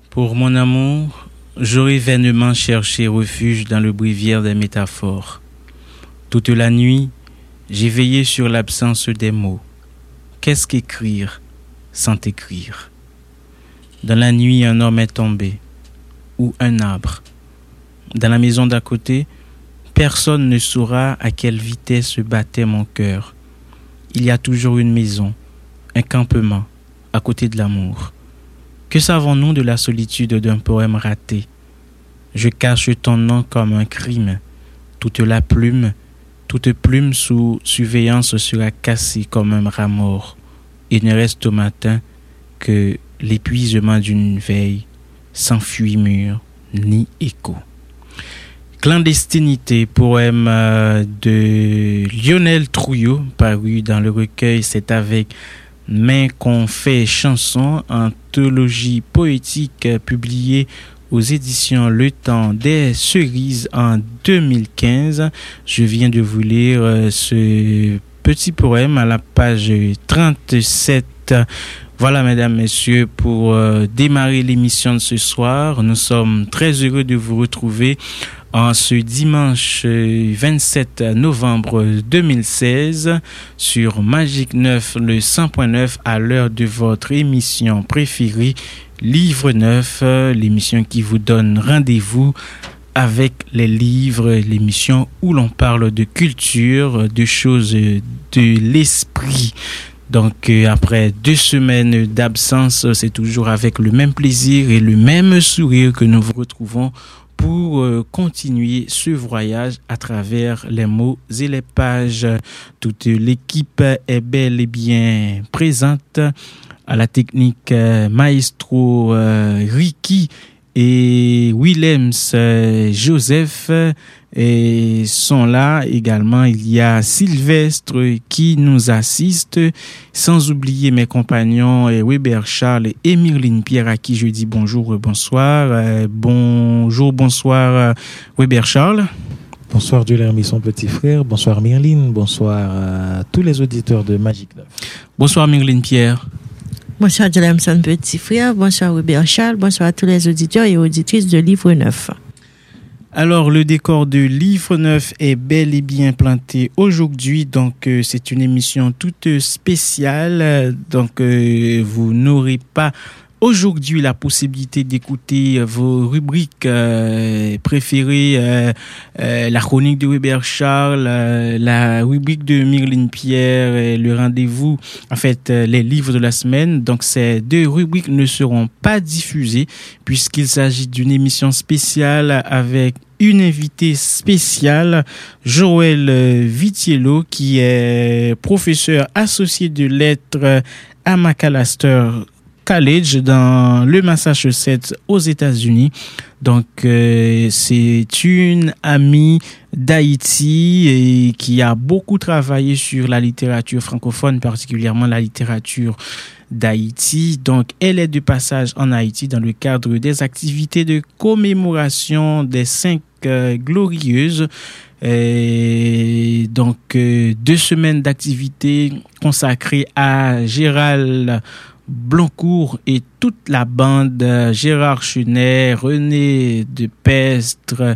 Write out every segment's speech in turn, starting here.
Pour mon amour, j'aurais vainement cherché refuge dans le bréviaire des métaphores. Toute la nuit, j'ai veillé sur l'absence des mots. Qu'est-ce qu'écrire sans écrire? Dans la nuit, un homme est tombé, ou un arbre. Dans la maison d'à côté, personne ne saura à quelle vitesse battait mon cœur. Il y a toujours une maison, un campement, à côté de l'amour. Que savons-nous de la solitude d'un poème raté? Je cache ton nom comme un crime. Toute plume sous surveillance sera cassée comme un rat mort. Il ne reste au matin que l'épuisement d'une veille, sans fuit mur ni écho. Clandestinité, poème de Lionel Trouillot, paru dans le recueil C'est avec main qu'on fait chanson, anthologie poétique publiée aux éditions Le Temps des Cerises en 2015. Je viens de vous lire ce petit poème à la page 37. Voilà, mesdames, messieurs, pour démarrer l'émission de ce soir. Nous sommes très heureux de vous retrouver en ce dimanche 27 novembre 2016 sur Magic 9, le 100.9 à l'heure de votre émission préférée, Livre 9, l'émission qui vous donne rendez-vous avec les livres, l'émission où l'on parle de culture, de choses de l'esprit. Donc, après 2 semaines d'absence, c'est toujours avec le même plaisir et le même sourire que nous vous retrouvons pour continuer ce voyage à travers les mots et les pages. Toute l'équipe est bel et bien présente. À la technique, Maestro Ricky et Willems Joseph et sont là également. Il y a Sylvestre qui nous assiste, sans oublier mes compagnons Weber Charles et Myrline Pierre à qui je dis bonjour, bonsoir. Bonsoir Weber Charles. Bonsoir Dulermi, son petit frère. Bonsoir Myrline. Bonsoir à tous les auditeurs de Magic 9. Bonsoir Myrline Pierre. Bonsoir Jolamson petit frère, bonsoir Robert Charles, bonsoir à tous les auditeurs et auditrices de Livre 9. Alors, le décor de Livre 9 est bel et bien planté aujourd'hui, donc c'est une émission toute spéciale, donc vous n'aurez pas aujourd'hui la possibilité d'écouter vos rubriques préférées, la chronique de Weber Charles, la rubrique de Myrline Pierre, le rendez-vous, en fait, les livres de la semaine. Donc, ces 2 rubriques ne seront pas diffusées puisqu'il s'agit d'une émission spéciale avec une invitée spéciale, Joël Vitiello, qui est professeur associé de lettres à Macalester College dans le Massachusetts aux États-Unis. Donc c'est une amie d'Haïti et qui a beaucoup travaillé sur la littérature francophone, particulièrement la littérature d'Haïti. Donc elle est de passage en Haïti dans le cadre des activités de commémoration des 5 glorieuses. Et donc 2 semaines d'activités consacrées à Gérald Blancourt et toute la bande, Gérard Chenet, René de Pestre,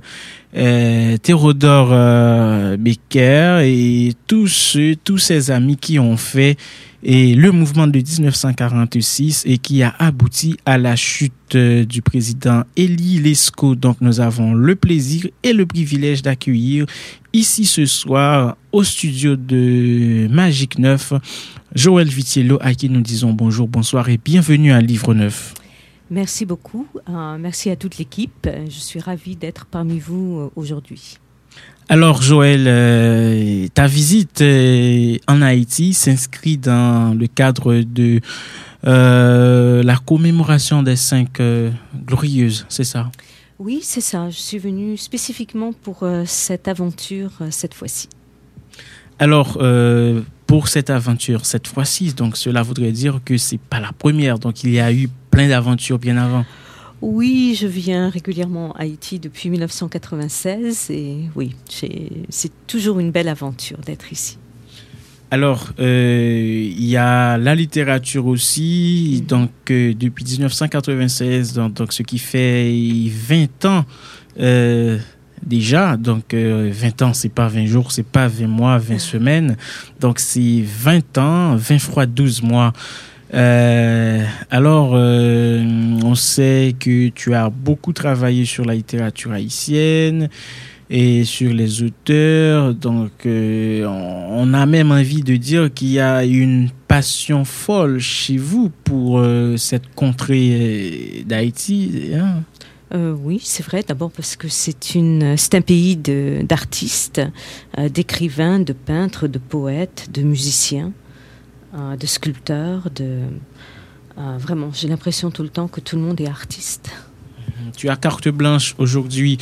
Théodore Becker et tous ces amis qui ont fait le mouvement de 1946 et qui a abouti à la chute du président Élie Lescaut. Donc nous avons le plaisir et le privilège d'accueillir ici ce soir au studio de Magic 9 Joël Vitiello à qui nous disons bonjour, bonsoir et bienvenue à Livre 9. Merci beaucoup, merci à toute l'équipe. Je suis ravie d'être parmi vous aujourd'hui. Alors Joël, ta visite en Haïti s'inscrit dans le cadre de la commémoration des 5 glorieuses, c'est ça? Oui, c'est ça. Je suis venue spécifiquement pour cette aventure cette fois-ci. Alors, pour cette aventure cette fois-ci, donc cela voudrait dire que c'est pas la première, donc il y a eu plein d'aventures bien avant. Oui, je viens régulièrement à Haïti depuis 1996 et oui, c'est toujours une belle aventure d'être ici. Alors, il y a la littérature aussi, donc depuis 1996, donc ce qui fait 20 ans déjà. Donc 20 ans, c'est pas 20 jours, c'est pas 20 mois, 20 semaines. Donc c'est 20 ans, 20 fois 12 mois. Alors, on sait que tu as beaucoup travaillé sur la littérature haïtienne et sur les auteurs. Donc, on a même envie de dire qu'il y a une passion folle chez vous pour cette contrée d'Haïti. Hein? Oui, c'est vrai. D'abord parce que c'est un pays d'artistes, d'écrivains, de peintres, de poètes, de musiciens, de sculpteurs. Vraiment, j'ai l'impression tout le temps que tout le monde est artiste. Tu as carte blanche aujourd'hui,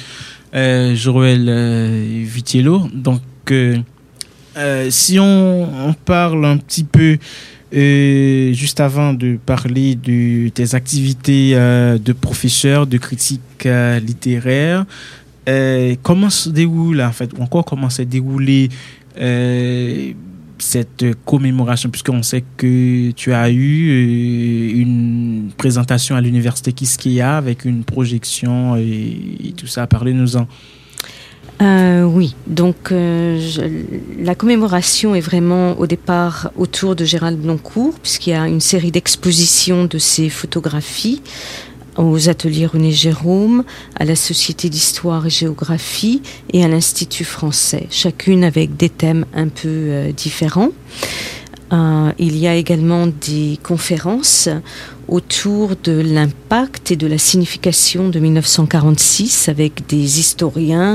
Joël Vitiello. Donc, si on parle un petit peu, juste avant de parler de tes activités de professeur, de critique littéraire, comment se déroule, en fait, ou encore comment s'est déroulée cette commémoration, puisqu'on sait que tu as eu une présentation à l'université Quisqueya avec une projection et tout ça. Parlez-nous-en. Oui, donc la commémoration est vraiment au départ autour de Gérald Bloncourt, puisqu'il y a une série d'expositions de ses photographies aux ateliers René Jérôme, à la Société d'Histoire et Géographie et à l'Institut français, chacune avec des thèmes un peu différents. Il y a également des conférences autour de l'impact et de la signification de 1946 avec des historiens,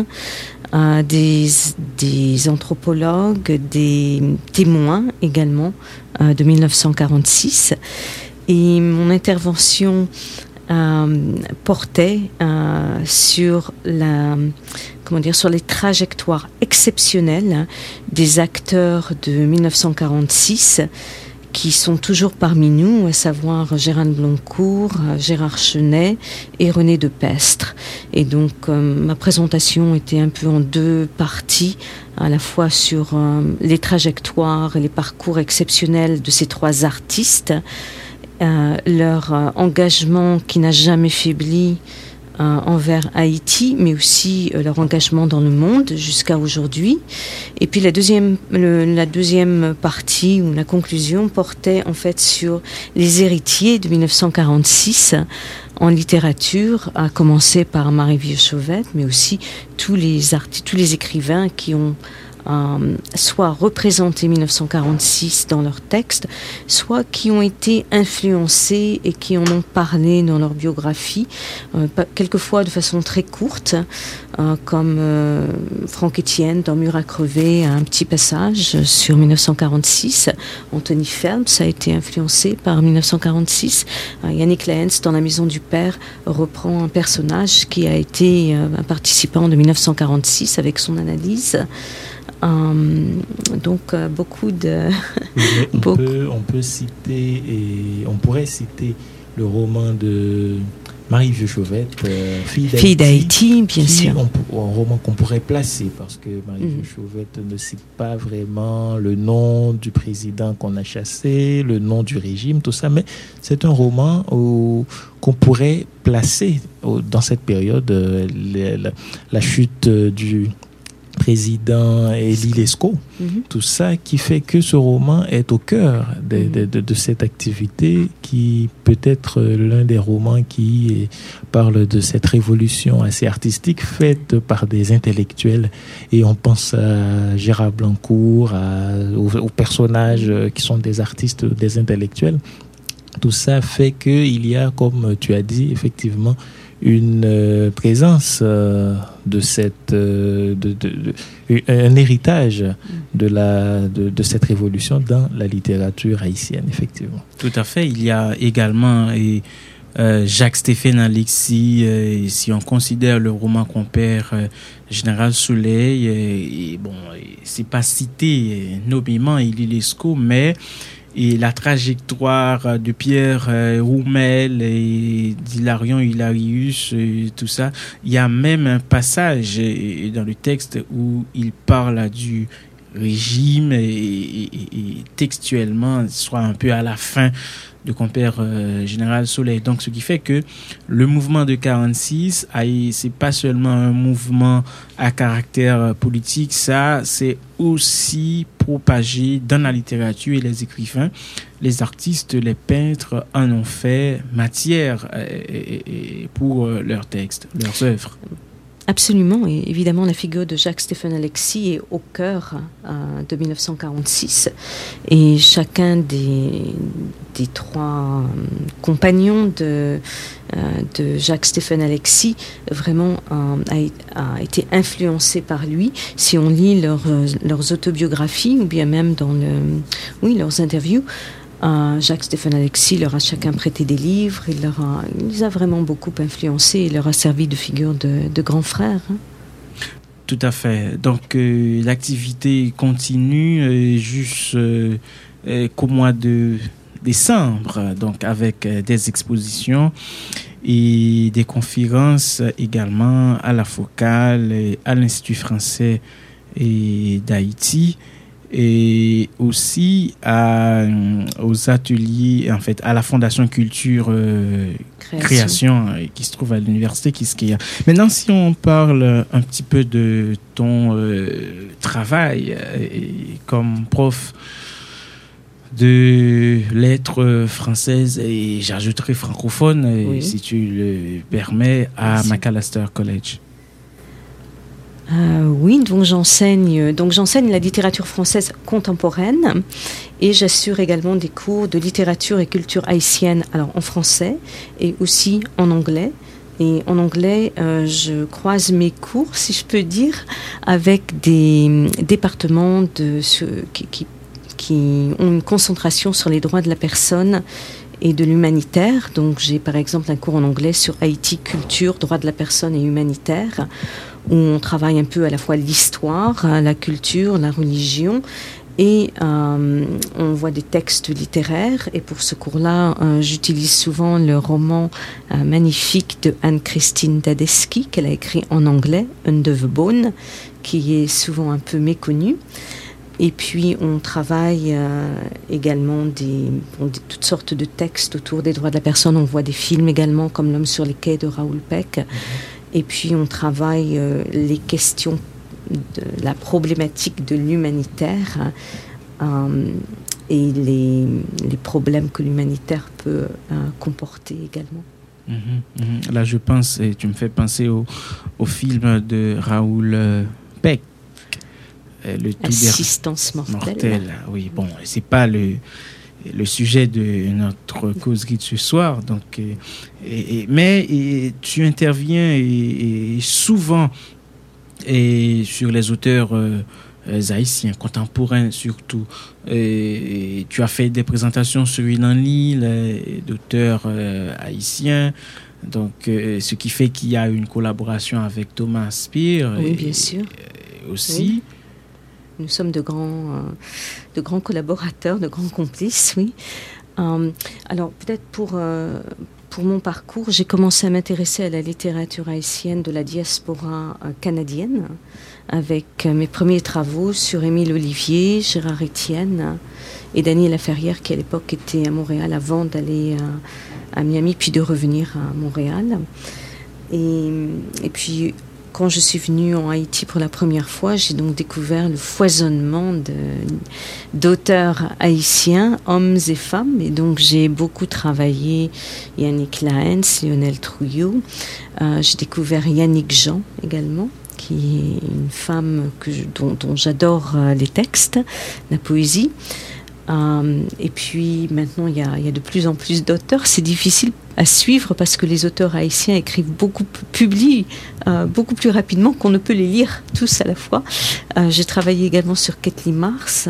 des anthropologues, des témoins également de 1946. Et mon intervention portait sur sur les trajectoires exceptionnelles des acteurs de 1946 qui sont toujours parmi nous, à savoir Gérald Bloncourt, Gérard Chenet et René Depestre. Et donc ma présentation était un peu en deux parties, à la fois sur les trajectoires et les parcours exceptionnels de ces trois artistes, leur engagement qui n'a jamais faibli envers Haïti, mais aussi leur engagement dans le monde jusqu'à aujourd'hui. Et puis la deuxième partie, ou la conclusion, portait en fait sur les héritiers de 1946 en littérature, à commencer par Marie-Vieux Chauvette, mais aussi tous les écrivains qui ont soit représenté 1946 dans leurs textes, soit qui ont été influencés et qui en ont parlé dans leur biographie, quelquefois de façon très courte, comme Franck Etienne dans Mur à crever, un petit passage sur 1946. Anthony Phelps a été influencé par 1946. Yannick Lehens dans La Maison du Père reprend un personnage qui a été un participant de 1946 avec son analyse. Donc beaucoup de on peut citer, et on pourrait citer le roman de Marie-Vieux Chauvette, Fille d'Haïti, bien sûr. Un roman qu'on pourrait placer, parce que Marie-Vieux Chauvette ne cite pas vraiment le nom du président qu'on a chassé, le nom du régime, tout ça, mais c'est un roman qu'on pourrait placer dans cette période, la chute du président Élie Lescaut, tout ça qui fait que ce roman est au cœur de cette activité, qui peut être l'un des romans qui parle de cette révolution assez artistique faite par des intellectuels, et on pense à Gérard Bloncourt, aux personnages qui sont des artistes, des intellectuels. Tout ça fait qu'il y a, comme tu as dit, effectivement, une présence de cette un héritage de cette révolution dans la littérature haïtienne, effectivement. Tout à fait. Il y a également Jacques-Stéphane Alexis, si on considère le roman compère Général Soleil, c'est pas cité nommément Élie Lescaut, mais et la trajectoire de Pierre Roumel et d'Hilarion Hilarius, tout ça. Il y a même un passage dans le texte où il parle du régime et textuellement soit un peu à la fin de compère Général Soleil. Donc, ce qui fait que le mouvement de 46, c'est pas seulement un mouvement à caractère politique, ça, c'est aussi propagé dans la littérature et les écrivains. Les artistes, les peintres en ont fait matière pour leurs textes, leurs œuvres. Absolument, et évidemment la figure de Jacques-Stéphane Alexis est au cœur de 1946, et chacun des trois compagnons de Jacques-Stéphane Alexis vraiment a été influencé par lui. Si on lit leurs autobiographies ou bien même dans leurs interviews, Jacques-Stéphane Alexis leur a chacun prêté des livres, il les a vraiment beaucoup influencés, il leur a servi de figure de grands frères. Tout à fait. Donc l'activité continue jusqu'au mois de décembre, donc avec des expositions et des conférences également à la Focale, à l'Institut français d'Haïti, et aussi aux ateliers, en fait, à la Fondation Culture Création qui se trouve à l'Université Quisqueya. Maintenant, si on parle un petit peu de ton travail comme prof de lettres françaises et j'ajouterai francophone, oui, si tu le permets, à Macalester College. Oui, donc j'enseigne la littérature française contemporaine et j'assure également des cours de littérature et culture haïtienne, alors en français et aussi en anglais. Et en anglais, je croise mes cours, si je peux dire, avec des départements qui ont une concentration sur les droits de la personne et de l'humanitaire. Donc j'ai par exemple un cours en anglais sur Haïti, culture, droits de la personne et humanitaire, où on travaille un peu à la fois l'histoire, la culture, la religion, et on voit des textes littéraires. Et pour ce cours-là, j'utilise souvent le roman magnifique de Anne-Christine Dadeski, qu'elle a écrit en anglais, Under the Bone, qui est souvent un peu méconnu. Et puis on travaille également toutes sortes de textes autour des droits de la personne. On voit des films également, comme L'homme sur les quais de Raoul Peck. Et puis on travaille les questions de la problématique de l'humanitaire et les problèmes que l'humanitaire peut comporter également. Là, je pense, et tu me fais penser au film de Raoul Peck. Assistance mortelle. Oui, bon, c'est pas le sujet de notre causerie de ce soir. Donc, mais tu interviens souvent sur les auteurs haïtiens, contemporains surtout. Tu as fait des présentations sur Inanli, d'auteurs haïtiens. Donc, ce qui fait qu'il y a une collaboration avec Thomas Spear. Oui, bien sûr. Aussi. Oui. Nous sommes de grands collaborateurs, de grands complices, oui. Alors, peut-être pour mon parcours, j'ai commencé à m'intéresser à la littérature haïtienne de la diaspora canadienne, avec mes premiers travaux sur Émile Olivier, Gérard Étienne et Daniel Laferrière, qui à l'époque était à Montréal avant d'aller à Miami, puis de revenir à Montréal. Et puis, quand je suis venue en Haïti pour la première fois, j'ai donc découvert le foisonnement d'auteurs haïtiens, hommes et femmes. Et donc, j'ai beaucoup travaillé Yannick Laens, Lionel Trouillot. J'ai découvert Yannick Jean également, qui est une femme dont j'adore les textes, la poésie. Et puis maintenant, il y a de plus en plus d'auteurs. C'est difficile à suivre parce que les auteurs haïtiens publient beaucoup plus rapidement qu'on ne peut les lire tous à la fois. J'ai travaillé également sur Kathleen Mars,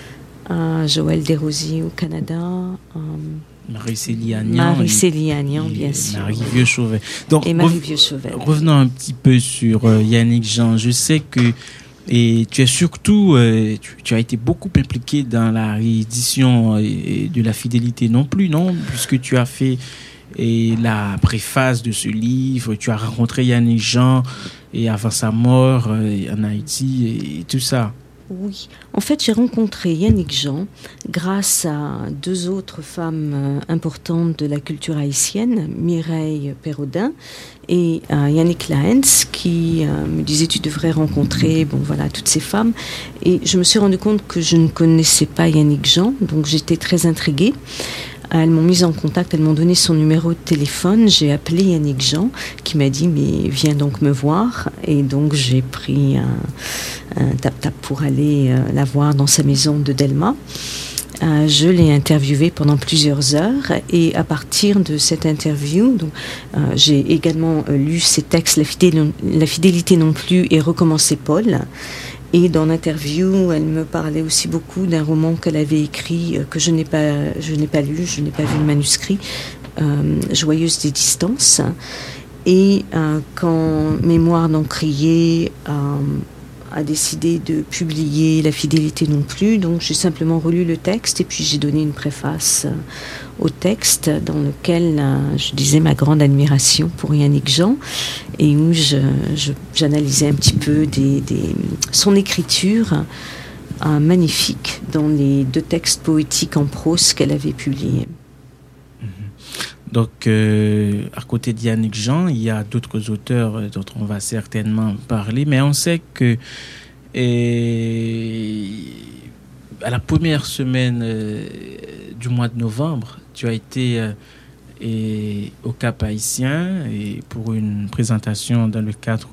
Joël Desrosiers au Canada, Marie-Célie Agnan, bien sûr. Marie Vieux-Chauvet. Donc, Vieux-Chauvet. Revenons un petit peu sur Yannick Jean. Je sais que tu es surtout, tu as été beaucoup impliqué dans la réédition de La Fidélité non plus, non? Puisque tu as fait la préface de ce livre, tu as rencontré Yannick Jean et avant sa mort en Haïti et tout ça. Oui, en fait, j'ai rencontré Yannick Jean grâce à 2 autres femmes importantes de la culture haïtienne, Mireille Perraudin et Yannick Laens, qui me disaient tu devrais rencontrer, toutes ces femmes. Et je me suis rendu compte que je ne connaissais pas Yannick Jean, donc j'étais très intriguée. Elles m'ont mise en contact, elles m'ont donné son numéro de téléphone. J'ai appelé Yannick Jean qui m'a dit mais viens donc me voir. Et donc j'ai pris un tap-tap pour aller la voir dans sa maison de Delma. Je l'ai interviewée pendant plusieurs heures et à partir de cette interview, j'ai également lu ses textes La fidélité non plus et Recommencer Paul. Et dans l'interview, elle me parlait aussi beaucoup d'un roman qu'elle avait écrit, que je n'ai pas lu, je n'ai pas vu le manuscrit, Joyeuse des distances. Et quand Mémoire d'Encrier a décidé de publier La fidélité non plus, donc j'ai simplement relu le texte et puis j'ai donné une préface au texte dans lequel je disais ma grande admiration pour Yannick Jean et où j'analysais un petit peu son écriture magnifique dans les 2 textes poétiques en prose qu'elle avait publiés. Donc, à côté de Yannick Jean, il y a d'autres auteurs dont on va certainement parler, mais on sait que à la première semaine du mois de novembre, tu as été au Cap Haïtien et pour une présentation dans le cadre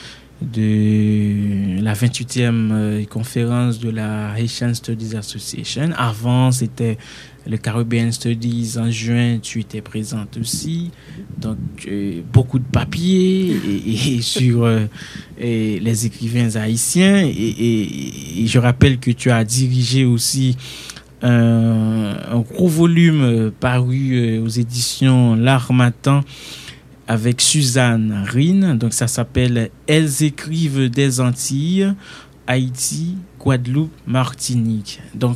de la 28e conférence de la Haitian Studies Association. Avant, c'était le Caribbean Studies en juin, tu étais présente aussi. Donc, beaucoup de papiers et sur les écrivains haïtiens. Et je rappelle que tu as dirigé aussi un gros volume paru aux éditions L'Harmattan avec Suzanne Rine. Donc, ça s'appelle Elles écrivent des Antilles, Haïti, Guadeloupe, Martinique. Donc,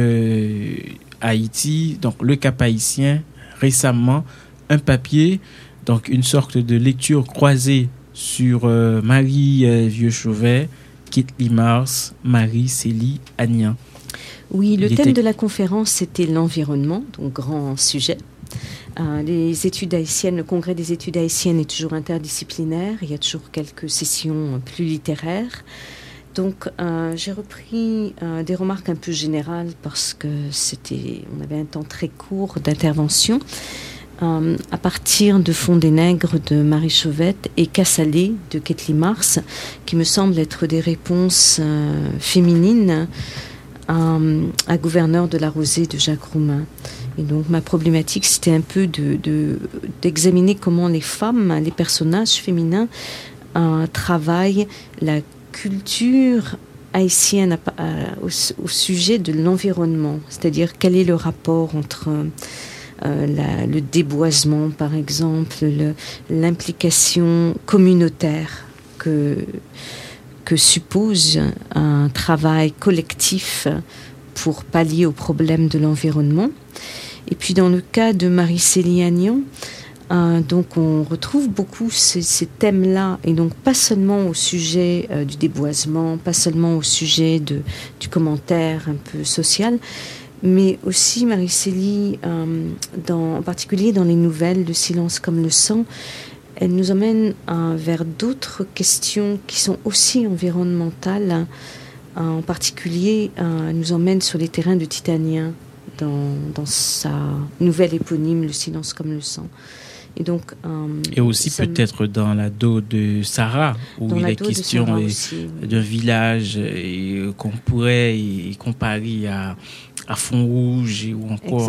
Haïti, donc le Cap haïtien, récemment, un papier, donc une sorte de lecture croisée sur Marie Vieux-Chauvet, Kitli Mars, Marie Célie Agnan. Oui, le thème de la conférence, c'était l'environnement, donc grand sujet. Les études haïtiennes, le congrès des études haïtiennes est toujours interdisciplinaire, il y a toujours quelques sessions plus littéraires. Donc, j'ai repris des remarques un peu générales parce que on avait un temps très court d'intervention. À partir de Fond des Nègres de Marie Chauvette et Cassalé de Kitli Mars, qui me semblent être des réponses féminines à Gouverneur de la Rosée de Jacques Roumain. Et donc, ma problématique, c'était un peu d'examiner comment les femmes, les personnages féminins, travaillent la culture haïtienne au sujet de l'environnement, c'est-à-dire quel est le rapport entre le déboisement, par exemple, l'implication communautaire que suppose un travail collectif pour pallier aux problèmes de l'environnement. Et puis dans le cas de Marie Célie Agnan, donc on retrouve beaucoup ces thèmes-là, et donc pas seulement au sujet du déboisement, pas seulement au sujet du commentaire un peu social, mais aussi Marie Célie, en particulier dans les nouvelles de Silence comme le sang, elle nous emmène vers d'autres questions qui sont aussi environnementales. En particulier, elle nous emmène sur les terrains de Titania dans sa nouvelle éponyme, Le silence comme le sang. Et donc, et aussi peut-être dans la dos de Sarah, où il est question d'un village qu'on pourrait comparer à Font-Rouge ou encore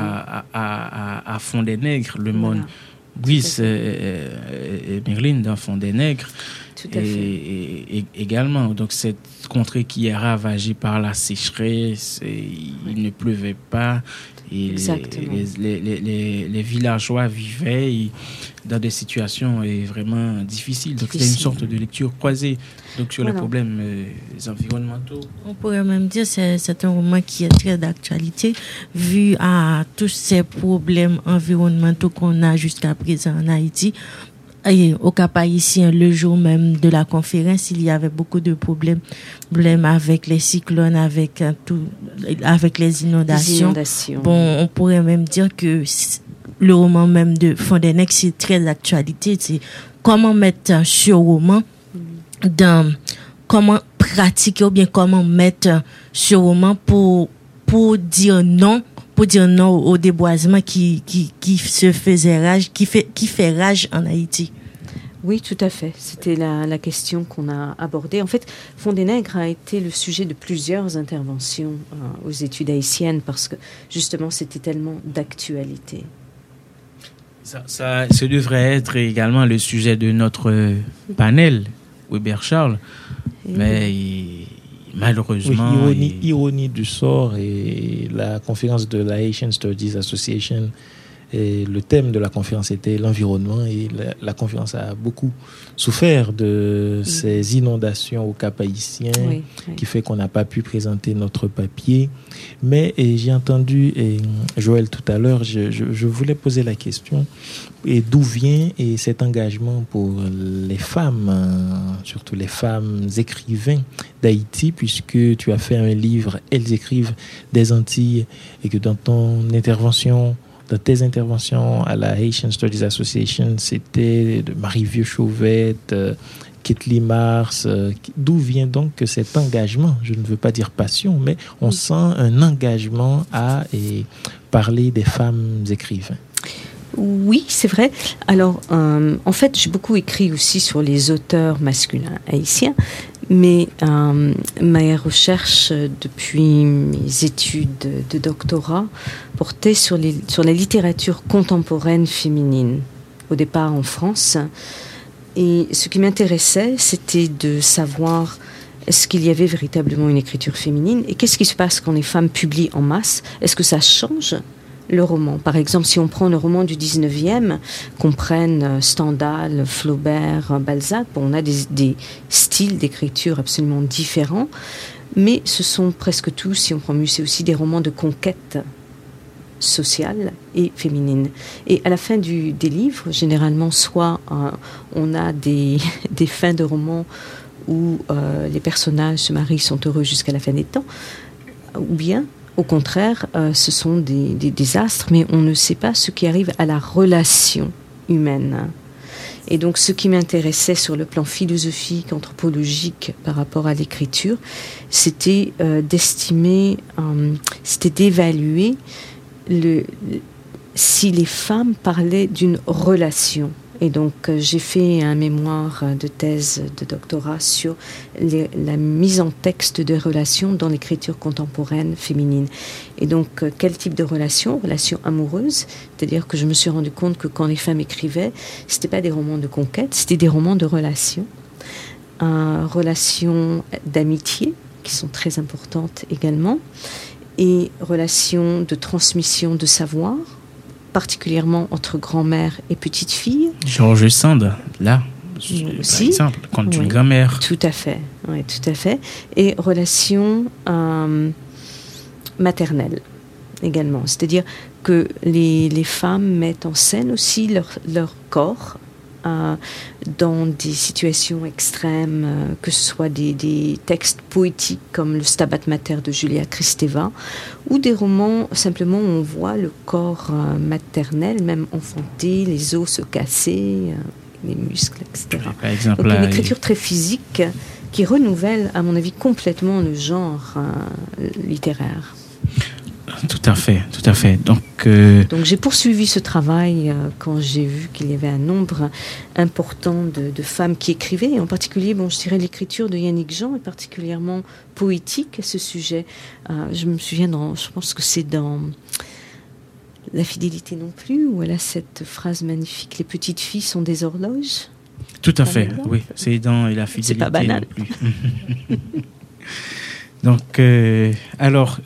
à Fond des Nègres, le monde. Brice et Merlin dans Fond des Nègres. Tout à fait. Et également, donc cette contrée qui est ravagée par la sécheresse, il ne pleuvait pas. Et les villageois vivaient dans des situations vraiment difficiles. Donc, c'était une sorte de lecture croisée donc, sur les problèmes environnementaux. On pourrait même dire que c'est un roman qui est très d'actualité, vu à tous ces problèmes environnementaux qu'on a jusqu'à présent en Haïti. au Cap Haïtien, le jour même de la conférence, il y avait beaucoup de problèmes avec les cyclones, avec les inondations. Bon, on pourrait même dire que le roman même de Fondeneck, c'est très d'actualité. C'est comment mettre ce roman comment pratiquer ou bien comment mettre ce roman pour dire non au déboisement qui se faisait rage, qui fait rage en Haïti. Oui, tout à fait. C'était la question qu'on a abordée. En fait, Fondeneck a été le sujet de plusieurs interventions aux études haïtiennes parce que justement, c'était tellement d'actualité. Ça devrait être également le sujet de notre panel, Weber Charles. Mais malheureusement... Oui, ironie du sort, et la conférence de la Haitian Studies Association, et le thème de la conférence était l'environnement, et la conférence a beaucoup souffert de ces inondations au Cap Haïtien, qui fait qu'on n'a pas pu présenter notre papier. Mais j'ai entendu Joël tout à l'heure, je voulais poser la question, et d'où vient cet engagement pour les femmes, surtout les femmes écrivains d'Haïti, puisque tu as fait un livre, Elles écrivent des Antilles, et que dans tes interventions à la Haitian Studies Association, c'était de Marie Vieux-Chauvette, Ketli Mars. D'où vient donc cet engagement? Je ne veux pas dire passion, mais on sent un engagement à parler des femmes écrivains. Oui, c'est vrai. Alors, en fait, j'ai beaucoup écrit aussi sur les auteurs masculins haïtiens, mais ma recherche depuis mes études de doctorat portait sur la littérature contemporaine féminine, au départ en France. Et ce qui m'intéressait, c'était de savoir est-ce qu'il y avait véritablement une écriture féminine et qu'est-ce qui se passe quand les femmes publient en masse? Est-ce que ça change le roman? Par exemple, si on prend le roman du 19e, qu'on prenne Stendhal, Flaubert, Balzac, on a des styles d'écriture absolument différents, mais ce sont presque tous, si on prend Musset aussi, des romans de conquête sociale et féminine. Et à la fin des livres, généralement, soit on a des fins de romans où les personnages se marient, sont heureux jusqu'à la fin des temps, ou bien au contraire, ce sont des désastres, mais on ne sait pas ce qui arrive à la relation humaine. Et donc, ce qui m'intéressait sur le plan philosophique, anthropologique, par rapport à l'écriture, c'était d'évaluer si les femmes parlaient d'une relation. Et donc, j'ai fait un mémoire de thèse de doctorat sur la mise en texte de relations dans l'écriture contemporaine féminine. Et donc, quel type de relation? Relation amoureuse, c'est-à-dire que je me suis rendu compte que quand les femmes écrivaient, c'était pas des romans de conquête, c'était des romans de relations. Relations d'amitié, qui sont très importantes également, et relations de transmission de savoir, particulièrement entre grand-mère et petite-fille. George Sand, là, par exemple, quand une grand-mère. Tout à fait, oui, tout à fait. Et relations maternelles également. C'est-à-dire que les femmes mettent en scène aussi leur corps dans des situations extrêmes, que ce soit des textes poétiques comme le Stabat Mater de Julia Kristeva, ou des romans simplement où on voit le corps maternel, même enfanté, les os se casser, les muscles, etc. Par exemple, donc une écriture très physique qui renouvelle, à mon avis, complètement le genre littéraire. Tout à fait. Donc j'ai poursuivi ce travail quand j'ai vu qu'il y avait un nombre important de femmes qui écrivaient, et en particulier, je dirais l'écriture de Yannick Jean est particulièrement poétique à ce sujet. Je me souviens, je pense que c'est dans La fidélité non plus, où elle a cette phrase magnifique, les petites filles sont des horloges. Tout à fait, oui, c'est dans La fidélité. C'est pas banal. Non plus. Donc, alors...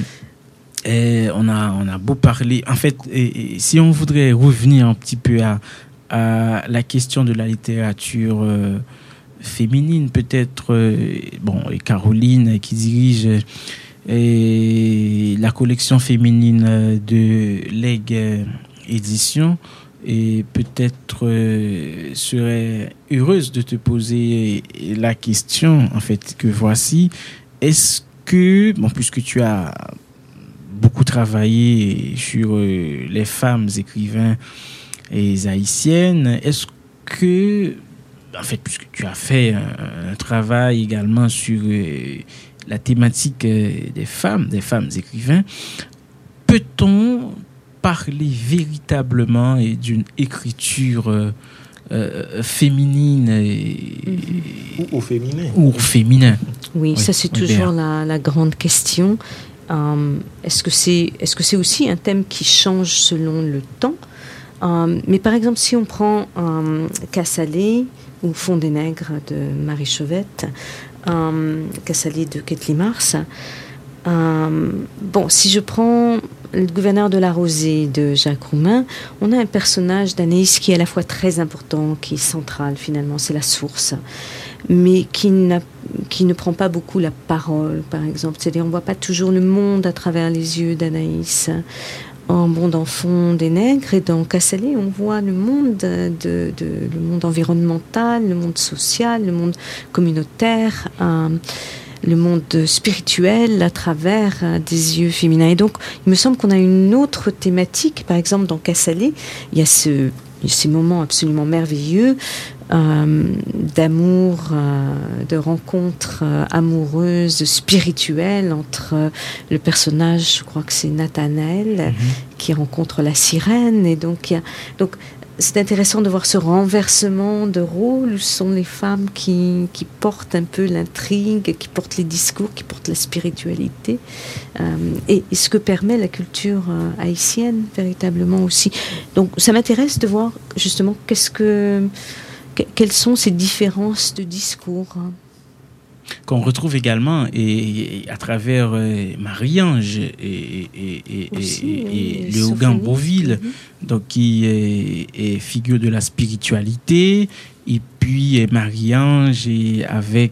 on a beau parler. En fait, si on voudrait revenir un petit peu à la question de la littérature féminine, peut-être, Caroline qui dirige la collection féminine de Leg Édition, et peut-être serait heureuse de te poser la question, en fait, que voici. Est-ce que, puisque tu as beaucoup travaillé sur les femmes écrivains et haïtiennes, est-ce que, en fait, puisque tu as fait un travail également sur la thématique des femmes écrivains, peut-on parler véritablement d'une écriture féminine ou féminin? Ou féminin. Oui, ça c'est toujours la grande question. Est-ce que c'est aussi un thème qui change selon le temps? Mais par exemple, si on prend Cassalé ou Fond des Nègres de Marie Chauvette, Cassalé de Ketli Mars, si je prends le gouverneur de la Rosée de Jacques Roumain, on a un personnage d'Anaïs qui est à la fois très important, qui est central finalement, c'est la source, mais qui ne prend pas beaucoup la parole, par exemple. C'est-à-dire, on ne voit pas toujours le monde à travers les yeux d'Anaïs. Dans Fond des Nègres et dans Cassalé, on voit le monde, le monde environnemental, le monde social, le monde communautaire, le monde spirituel à travers des yeux féminins. Et donc, il me semble qu'on a une autre thématique. Par exemple, dans Cassalé, il y a ces moments absolument merveilleux d'amour, de rencontres amoureuses, spirituelles entre le personnage, je crois que c'est Nathanaël, qui rencontre la sirène. Et donc, c'est intéressant de voir ce renversement de rôle où sont les femmes qui portent un peu l'intrigue, qui portent les discours, qui portent la spiritualité. Et ce que permet la culture haïtienne, véritablement aussi. Donc, ça m'intéresse de voir justement quelles sont ces différences de discours. Qu'on retrouve également et à travers Marie-Ange et Léogane Beauville, donc qui est figure de la spiritualité, et puis Marie-Ange avec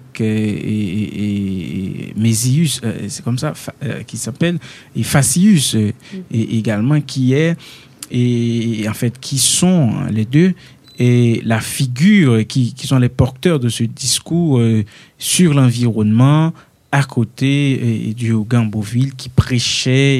Mésius, c'est comme ça qui s'appelle, et Facius également qui est, et en fait qui sont les deux et la figure qui sont les porteurs de ce discours sur l'environnement à côté du Léogane Beauville qui prêchait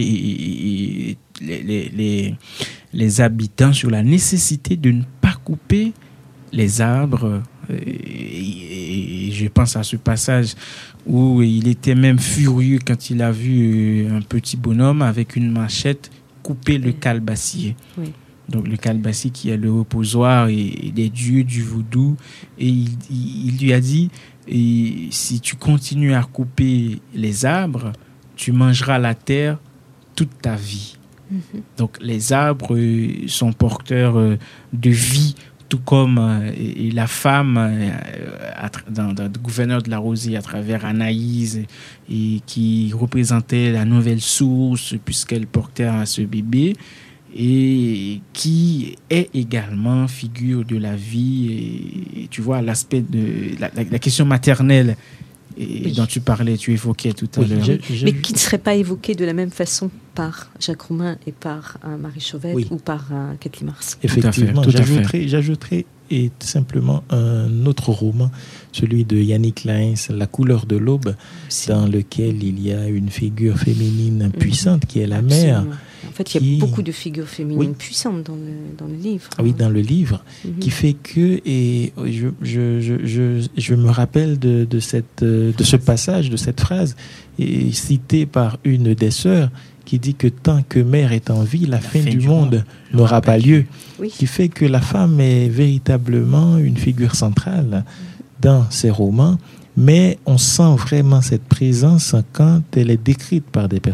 les habitants sur la nécessité de ne pas couper les arbres. Et je pense à ce passage où il était même furieux quand il a vu un petit bonhomme avec une machette couper le calebassier. Oui. Donc le calebassier qui est le reposoir et des dieux du vaudou, et il lui a dit, si tu continues à couper les arbres, tu mangeras la terre toute ta vie. Donc les arbres sont porteurs de vie, tout comme et la femme dans le gouverneur de la Rosée à travers Anaïs, et qui représentait la nouvelle source puisqu'elle portait à ce bébé, et qui est également figure de la vie. Et tu vois l'aspect de la question maternelle dont tu parlais, tu évoquais tout à l'heure. Mais qui ne serait pas évoqué de la même façon par Jacques Roumain et par Marie Chauvette ou par Ketli Mars. Effectivement, j'ajouterai et simplement un autre roman, celui de Yannick Laens, La couleur de l'aube, dans lequel il y a une figure féminine puissante qui est la mère. En fait, il y a beaucoup de figures féminines puissantes dans le livre. Oui, dans le livre, qui fait que, et je me rappelle de ce passage, de cette phrase, citée par une des sœurs, qui dit que tant que mère est en vie, la fin du monde n'aura pas lieu. Oui. Qui fait que la femme est véritablement une figure centrale dans ces romans, mais on sent vraiment cette présence quand elle est décrite par des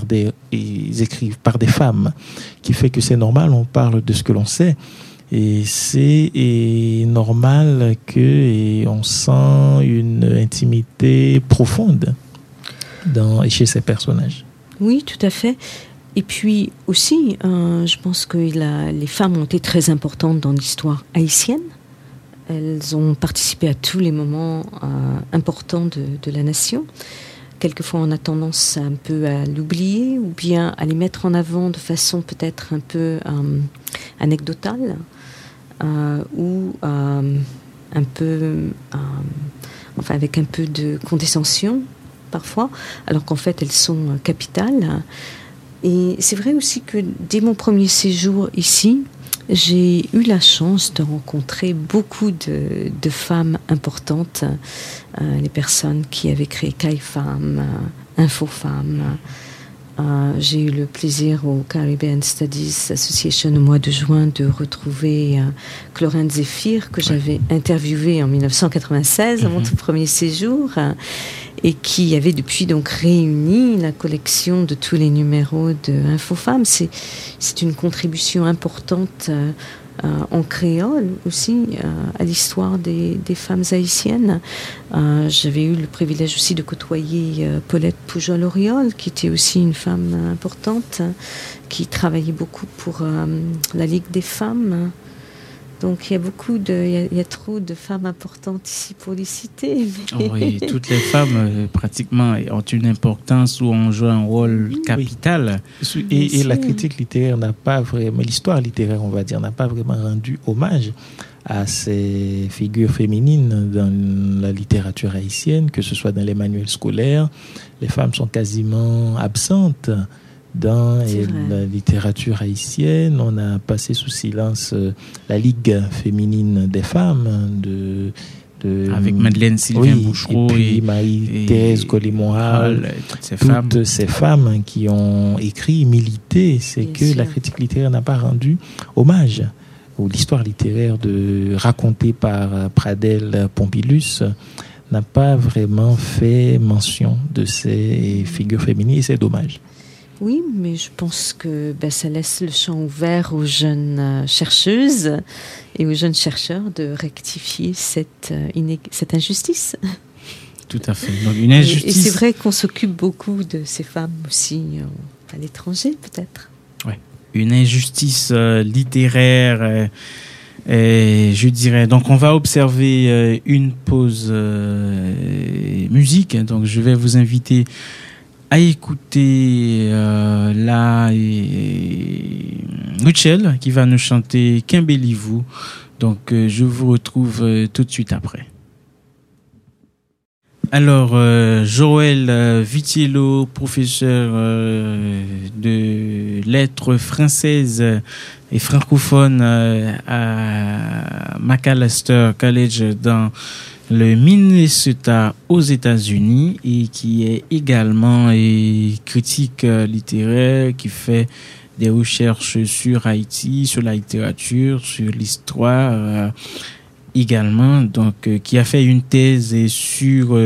femmes, qui fait que c'est normal, on parle de ce que l'on sait, et c'est normal que on sent une intimité profonde chez ces personnages. Oui, tout à fait. Et puis aussi, je pense que les femmes ont été très importantes dans l'histoire haïtienne. Elles ont participé à tous les moments importants de la nation. Quelquefois, on a tendance un peu à l'oublier ou bien à les mettre en avant de façon peut-être un peu anecdotale ou un peu, avec un peu de condescension parfois, alors qu'en fait elles sont capitales. Et c'est vrai aussi que dès mon premier séjour ici, j'ai eu la chance de rencontrer beaucoup de femmes importantes, les personnes qui avaient créé CAIFAM, InfoFemmes. J'ai eu le plaisir au Caribbean Studies Association au mois de juin de retrouver Clorinde Zéphir, que j'avais interviewée en 1996 à mon tout premier séjour, et qui avait depuis donc réuni la collection de tous les numéros de InfoFemmes. C'est une contribution importante en créole aussi à l'histoire des femmes haïtiennes. J'avais eu le privilège aussi de côtoyer Paulette Poujol-Oriol, qui était aussi une femme importante, qui travaillait beaucoup pour la Ligue des femmes. Donc il y a trop de femmes importantes ici pour les citer. Mais... Oui, toutes les femmes pratiquement ont une importance ou ont joué un rôle capital. Oui. Et la critique littéraire n'a pas vraiment, l'histoire littéraire on va dire, n'a pas vraiment rendu hommage à ces figures féminines dans la littérature haïtienne, que ce soit dans les manuels scolaires. Les femmes sont quasiment absentes dans la littérature haïtienne. On a passé sous silence la Ligue féminine des femmes avec Madeleine Sylvain Bouchereau et puis Marie-Thérèse Collet-Moral, toutes ces femmes qui ont écrit, milité. C'est que la critique littéraire n'a pas rendu hommage, ou l'histoire littéraire racontée par Pradel Pompilus n'a pas vraiment fait mention de ces figures féminines, et c'est dommage. Oui, mais je pense que ça laisse le champ ouvert aux jeunes chercheuses et aux jeunes chercheurs de rectifier cette injustice. Tout à fait. Donc, une injustice. Et c'est vrai qu'on s'occupe beaucoup de ces femmes aussi à l'étranger, peut-être. Oui, une injustice littéraire. Je dirais. Donc, on va observer une pause musique. Donc, je vais vous inviter à écouter Michel qui va nous chanter Kimbeli-vous. Donc je vous retrouve tout de suite après. Alors Joël Vitiello, professeur de lettres françaises et francophones à Macalester College dans le Minnesota aux États-Unis, et qui est également critique littéraire, qui fait des recherches sur Haïti, sur la littérature, sur l'histoire également, donc qui a fait une thèse sur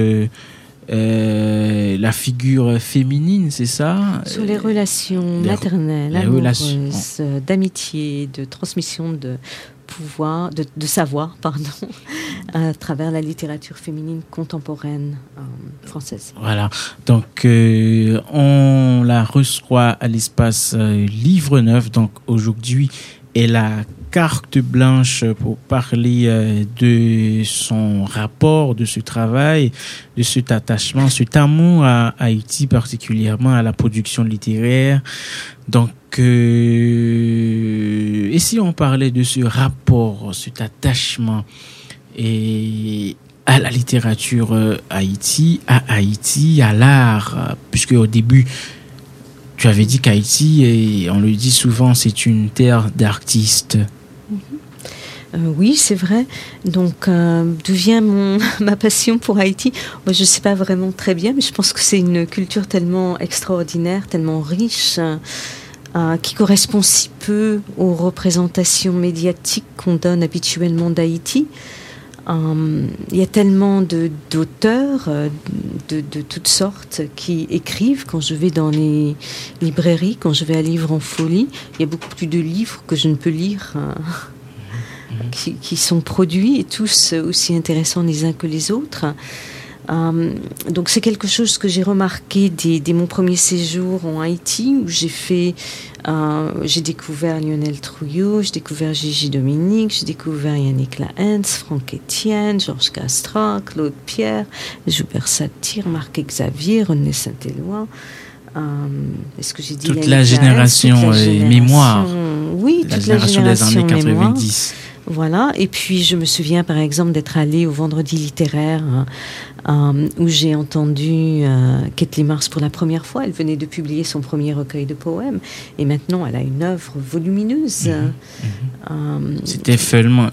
la figure féminine, c'est ça? Sur les relations maternelles, amoureuses, d'amitié, de transmission de pouvoir, de savoir, à travers la littérature féminine contemporaine française. Voilà. Donc, on la reçoit à l'espace Livre Neuf. Donc, aujourd'hui, elle a carte blanche pour parler de son rapport, de ce travail, de cet attachement, cet amour à Haïti, particulièrement à la production littéraire. Donc, et si on parlait de ce rapport, cet attachement et à la littérature à Haïti, à l'art, puisque au début, tu avais dit qu'Haïti, et on le dit souvent, c'est une terre d'artistes. Oui, c'est vrai. Donc, d'où vient ma passion pour Haïti? Moi, je ne sais pas vraiment très bien, mais je pense que c'est une culture tellement extraordinaire, tellement riche, qui correspond si peu aux représentations médiatiques qu'on donne habituellement d'Haïti. Il y a tellement d'auteurs de toutes sortes qui écrivent. Quand je vais dans les librairies, quand je vais à Livres en Folie, il y a beaucoup plus de livres que je ne peux lire qui sont produits, et tous aussi intéressants les uns que les autres. Donc c'est quelque chose que j'ai remarqué dès mon premier séjour en Haïti, où j'ai découvert Lionel Trouillot, j'ai découvert Gigi Dominique, j'ai découvert Yannick Lahens, Franck Etienne, Georges Castrat, Claude Pierre, Joubert Satire, Marc Xavier, René Saint-Éloi. Est-ce que j'ai dit toute la génération mémoire? Oui, toute la génération des années 90. Mémoire. Voilà, et puis je me souviens par exemple d'être allée au Vendredi littéraire où j'ai entendu Kathleen Mars pour la première fois. Elle venait de publier son premier recueil de poèmes et maintenant elle a une œuvre volumineuse. C'était Feuillement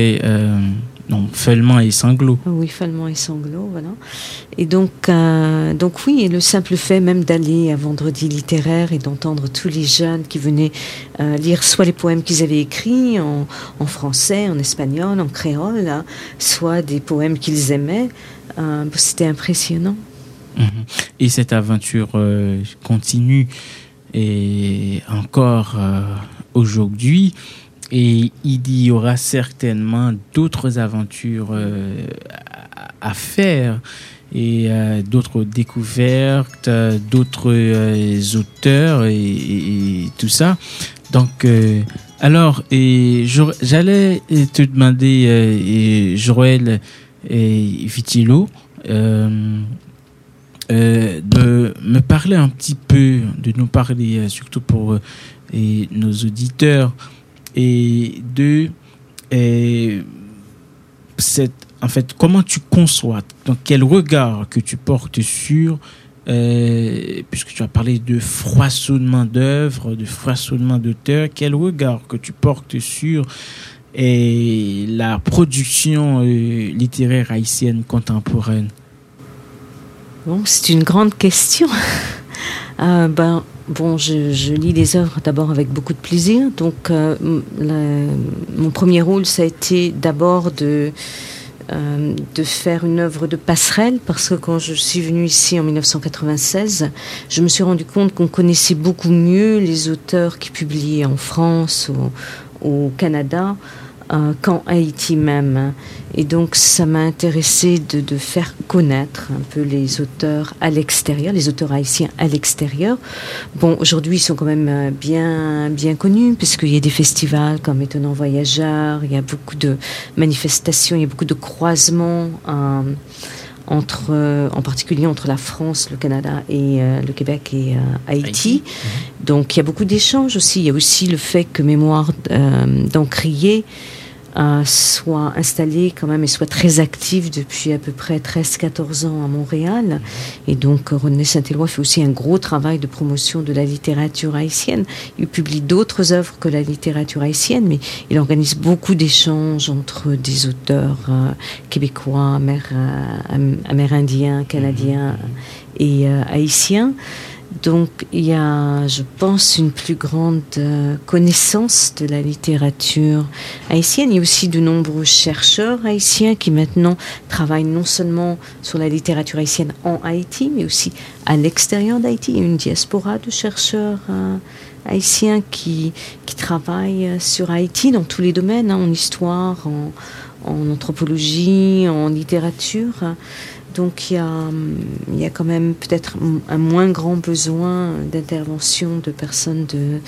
et Sanglot. Oui, Feuillement et Sanglot, voilà. Et donc oui, et le simple fait même d'aller à Vendredi littéraire et d'entendre tous les jeunes qui venaient lire soit les poèmes qu'ils avaient écrits en français, en espagnol, en créole, hein, soit des poèmes qu'ils aimaient, c'était impressionnant. Et cette aventure continue et encore aujourd'hui. Et il y aura certainement d'autres aventures à faire et d'autres découvertes, d'autres auteurs et tout ça. Donc, alors, j'allais te demander, Joël Vitilo, de me parler un petit peu, de nous parler surtout pour nos auditeurs, et de en fait, comment tu conçois, donc quel regard que tu portes sur, puisque tu as parlé de froissonnement d'œuvres, de froissonnement d'auteurs, quel regard que tu portes sur la production littéraire haïtienne contemporaine? Bon, c'est une grande question. Bon, je lis les œuvres d'abord avec beaucoup de plaisir. Donc, mon premier rôle, ça a été d'abord de faire une œuvre de passerelle, parce que quand je suis venue ici en 1996, je me suis rendu compte qu'on connaissait beaucoup mieux les auteurs qui publiaient en France, au Canada, qu'en Haïti même. Et donc, ça m'a intéressé de faire connaître un peu les auteurs à l'extérieur, les auteurs haïtiens à l'extérieur. Bon, aujourd'hui, ils sont quand même bien connus, puisqu'il y a des festivals comme Étonnant Voyageur, il y a beaucoup de manifestations, il y a beaucoup de croisements en particulier entre la France, le Canada et le Québec et Haïti. Donc, il y a beaucoup d'échanges aussi. Il y a aussi le fait que Mémoire d'Encrier soit installé quand même et soit très actif depuis à peu près 13-14 ans à Montréal. Et donc René Saint-Éloi fait aussi un gros travail de promotion de la littérature haïtienne. Il publie d'autres œuvres que la littérature haïtienne, mais il organise beaucoup d'échanges entre des auteurs québécois, amérindiens, canadiens et haïtiens. Donc, il y a, je pense, une plus grande connaissance de la littérature haïtienne. Il y a aussi de nombreux chercheurs haïtiens qui maintenant travaillent non seulement sur la littérature haïtienne en Haïti, mais aussi à l'extérieur d'Haïti. Il y a une diaspora de chercheurs haïtiens qui travaillent sur Haïti dans tous les domaines, en histoire, en anthropologie, en littérature. Donc il y a quand même peut-être un moins grand besoin d'intervention de personnes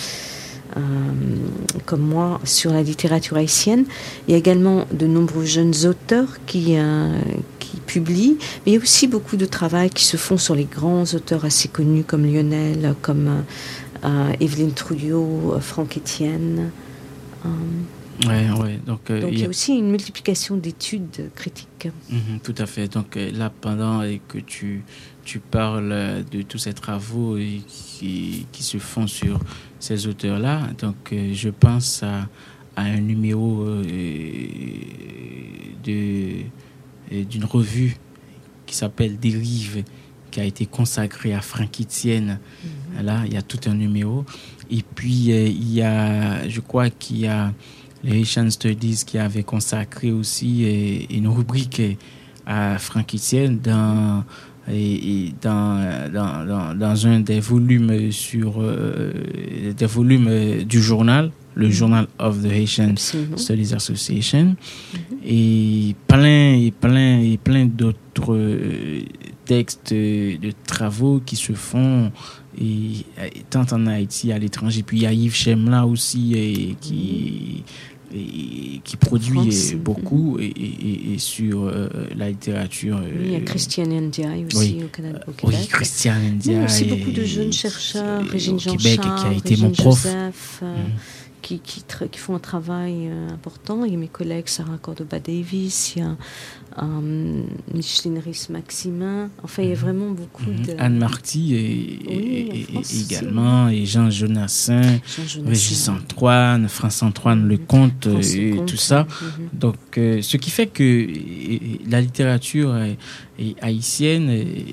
comme moi sur la littérature haïtienne. Il y a également de nombreux jeunes auteurs qui publient, mais il y a aussi beaucoup de travail qui se font sur les grands auteurs assez connus comme Lionel, comme Evelyne Trouillot, Franck Etienne. Ouais. Donc il y a aussi une multiplication d'études critiques. Tout à fait. Donc là, pendant que tu parles de tous ces travaux qui se font sur ces auteurs-là, donc je pense à un numéro d'une revue qui s'appelle Dérive, qui a été consacrée à Franck Etienne. Là, il y a tout un numéro. Et puis, je crois qu'il y a les Haitian Studies qui avait consacré aussi une rubrique à Franck Etienne dans un des volumes du journal, le Journal of the Haitian Studies Association, et plein d'autres textes de travaux qui se font tant en Haïti, à l'étranger. Puis il y a Yves Chemla aussi qui produit beaucoup et sur la littérature. Il y a Christiane Ndiaye aussi au Canada. Oui, Christiane Ndiaye. Il y a aussi beaucoup de jeunes chercheurs, Régine Jean-Charles, qui a été mon prof. Joseph, qui font un travail important. Il y a mes collègues Sarah Cordoba-Davis, il y a Micheline Rhys-Maximin. Enfin, il y a vraiment beaucoup de... Anne Marty également, et Jean Jonassin, Régis Antoine, France-Antoine Lecomte, et tout ça. Donc, ce qui fait que la littérature haïtienne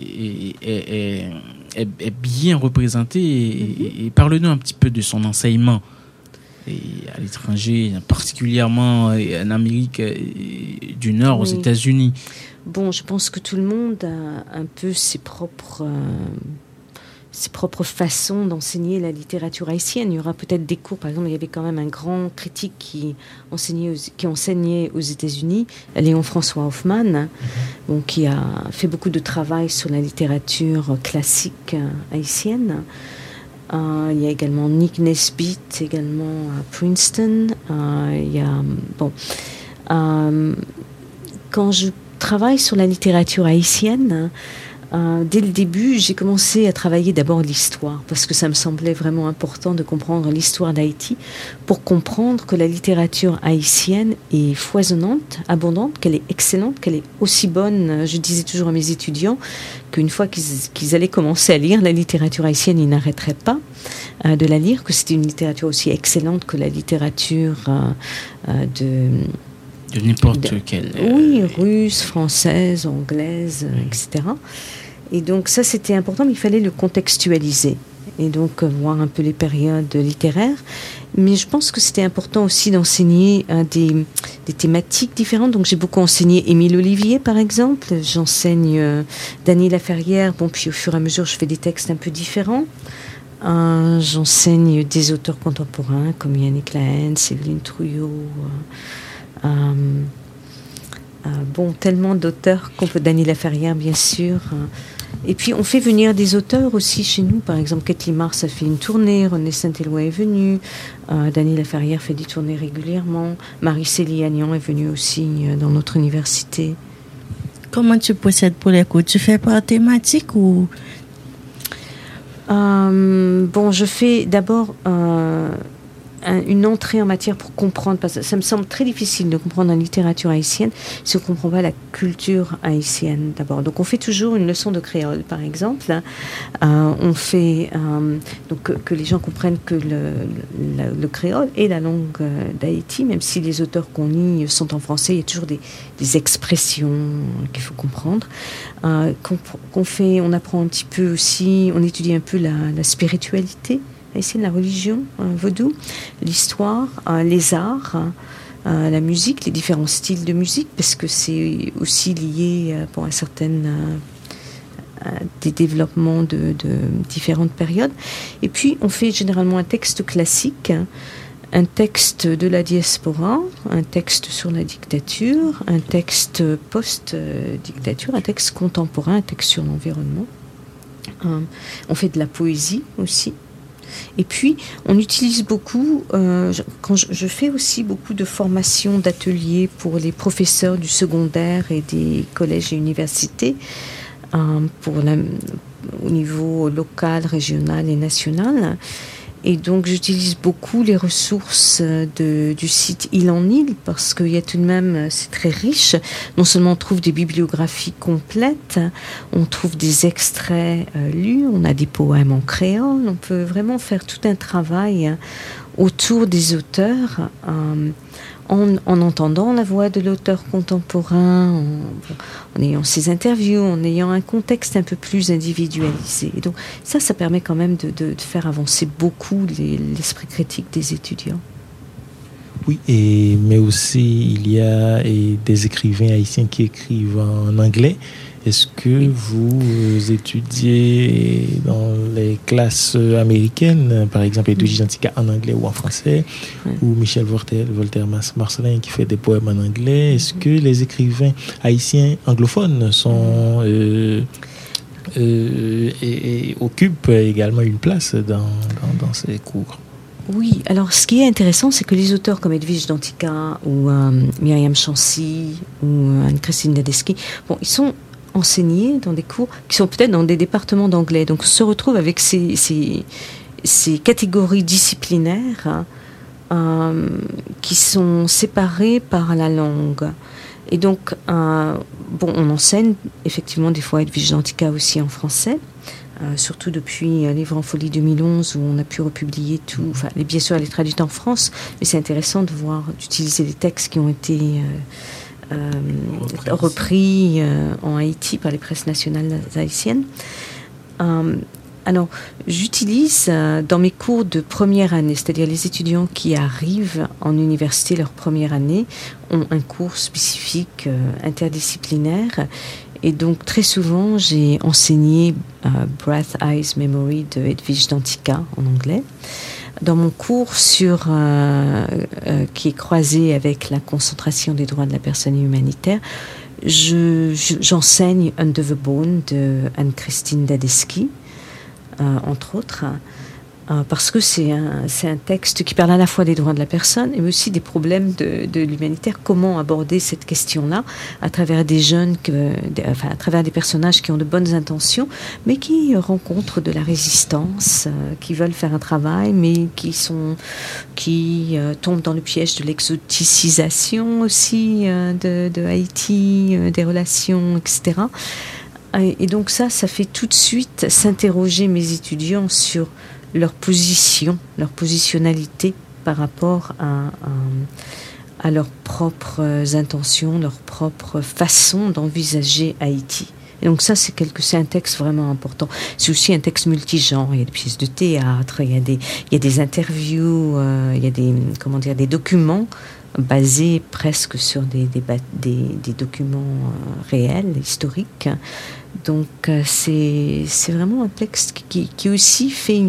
est bien représentée. Et parle-nous un petit peu de son enseignement à l'étranger, particulièrement en Amérique du Nord, aux États-Unis. Bon, je pense que tout le monde a un peu ses propres façons d'enseigner la littérature haïtienne. Il y aura peut-être des cours, par exemple, il y avait quand même un grand critique qui enseignait aux États-Unis, Léon François Hoffman, qui a fait beaucoup de travail sur la littérature classique haïtienne. Il y a également Nick Nesbitt, également à Princeton. Quand je travaille sur la littérature haïtienne, dès le début, j'ai commencé à travailler d'abord l'histoire, parce que ça me semblait vraiment important de comprendre l'histoire d'Haïti, pour comprendre que la littérature haïtienne est foisonnante, abondante, qu'elle est excellente, qu'elle est aussi bonne. Je disais toujours à mes étudiants qu'une fois qu'ils allaient commencer à lire la littérature haïtienne, ils n'arrêteraient pas de la lire, que c'était une littérature aussi excellente que la littérature de n'importe quelle. Oui, russe, française, anglaise, etc. Et donc ça, c'était important, mais il fallait le contextualiser. Et donc voir un peu les périodes littéraires. Mais je pense que c'était important aussi d'enseigner des thématiques différentes. Donc j'ai beaucoup enseigné Émile Olivier, par exemple. J'enseigne Dany Laferrière. Puis au fur et à mesure, je fais des textes un peu différents. J'enseigne des auteurs contemporains comme Yannick Laens, Evelyne Trouillot... tellement d'auteurs Dany Laferrière, bien sûr. Et puis, on fait venir des auteurs aussi chez nous. Par exemple, Kathleen Mars a fait une tournée, René Saint-Éloi est venu, Dany Laferrière fait des tournées régulièrement, Marie-Célie Agnan est venue aussi dans notre université. Comment tu procèdes pour les cours? Tu fais par thématique ou... Je fais d'abord... une entrée en matière pour comprendre, parce que ça me semble très difficile de comprendre la littérature haïtienne si on ne comprend pas la culture haïtienne d'abord. Donc on fait toujours une leçon de créole, par exemple. On fait que les gens comprennent que le créole est la langue d'Haïti, même si les auteurs qu'on lit sont en français, il y a toujours des expressions qu'il faut comprendre. On apprend un petit peu aussi, on étudie un peu la spiritualité haïtienne, la religion, vaudou, l'histoire, les arts, la musique, les différents styles de musique, parce que c'est aussi lié pour un certain des développements de différentes périodes. Et puis, on fait généralement un texte classique, un texte de la diaspora, un texte sur la dictature, un texte post-dictature, un texte contemporain, un texte sur l'environnement. On fait de la poésie aussi. Et puis, on utilise beaucoup, je fais aussi beaucoup de formations, d'ateliers pour les professeurs du secondaire et des collèges et universités, au niveau local, régional et national. Et donc, j'utilise beaucoup les ressources du site Île en Île, parce qu'il y a tout de même, c'est très riche. Non seulement on trouve des bibliographies complètes, on trouve des extraits lus, on a des poèmes en créole, on peut vraiment faire tout un travail autour des auteurs, en entendant la voix de l'auteur contemporain, en ayant ses interviews, en ayant un contexte un peu plus individualisé. Et donc ça permet quand même de faire avancer beaucoup l'esprit critique des étudiants. Oui, mais aussi il y a des écrivains haïtiens qui écrivent en anglais. Est-ce que vous étudiez dans les classes américaines, par exemple Edwidge Danticat en anglais ou en français, ou Michel Voltaire-Marcellin qui fait des poèmes en anglais? Est-ce que les écrivains haïtiens anglophones sont et occupent également une place dans ces cours? Oui, alors ce qui est intéressant, c'est que les auteurs comme Edwidge Danticat ou Myriam Chancy ou Anne-Christine Nadeski, ils sont enseignés dans des cours qui sont peut-être dans des départements d'anglais. Donc on se retrouve avec ces catégories disciplinaires qui sont séparés par la langue. Et donc, on enseigne effectivement des fois Edwige Danticat aussi en français, surtout depuis Livre en folie 2011 où on a pu republier tout. Enfin, bien sûr, elle est traduite en France, mais c'est intéressant de voir, d'utiliser les textes qui ont été repris en Haïti par les presses nationales haïtiennes. Alors, j'utilise dans mes cours de première année, c'est-à-dire les étudiants qui arrivent en université leur première année, ont un cours spécifique interdisciplinaire. Et donc, très souvent, j'ai enseigné Breath, Eyes, Memory de Edwige Danticat en anglais. Dans mon cours qui est croisé avec la concentration des droits de la personne humanitaire, j'enseigne Under the Bone de Anne-Christine Dadeski, entre autres, parce que c'est un texte qui parle à la fois des droits de la personne et aussi des problèmes de l'humanitaire. Comment aborder cette question-là à travers des jeunes, à travers des personnages qui ont de bonnes intentions, mais qui rencontrent de la résistance, qui veulent faire un travail, mais qui tombent dans le piège de l'exoticisation aussi de Haïti, des relations, etc. Et donc ça fait tout de suite s'interroger mes étudiants sur leur position, leur positionnalité par rapport à leurs propres intentions, leur propre façon d'envisager Haïti. Et donc ça, c'est un texte vraiment important. C'est aussi un texte multigenre. Il y a des pièces de théâtre, il y a des interviews, il y a des documents basés presque sur des documents réels, historiques. Donc c'est vraiment un texte qui aussi fait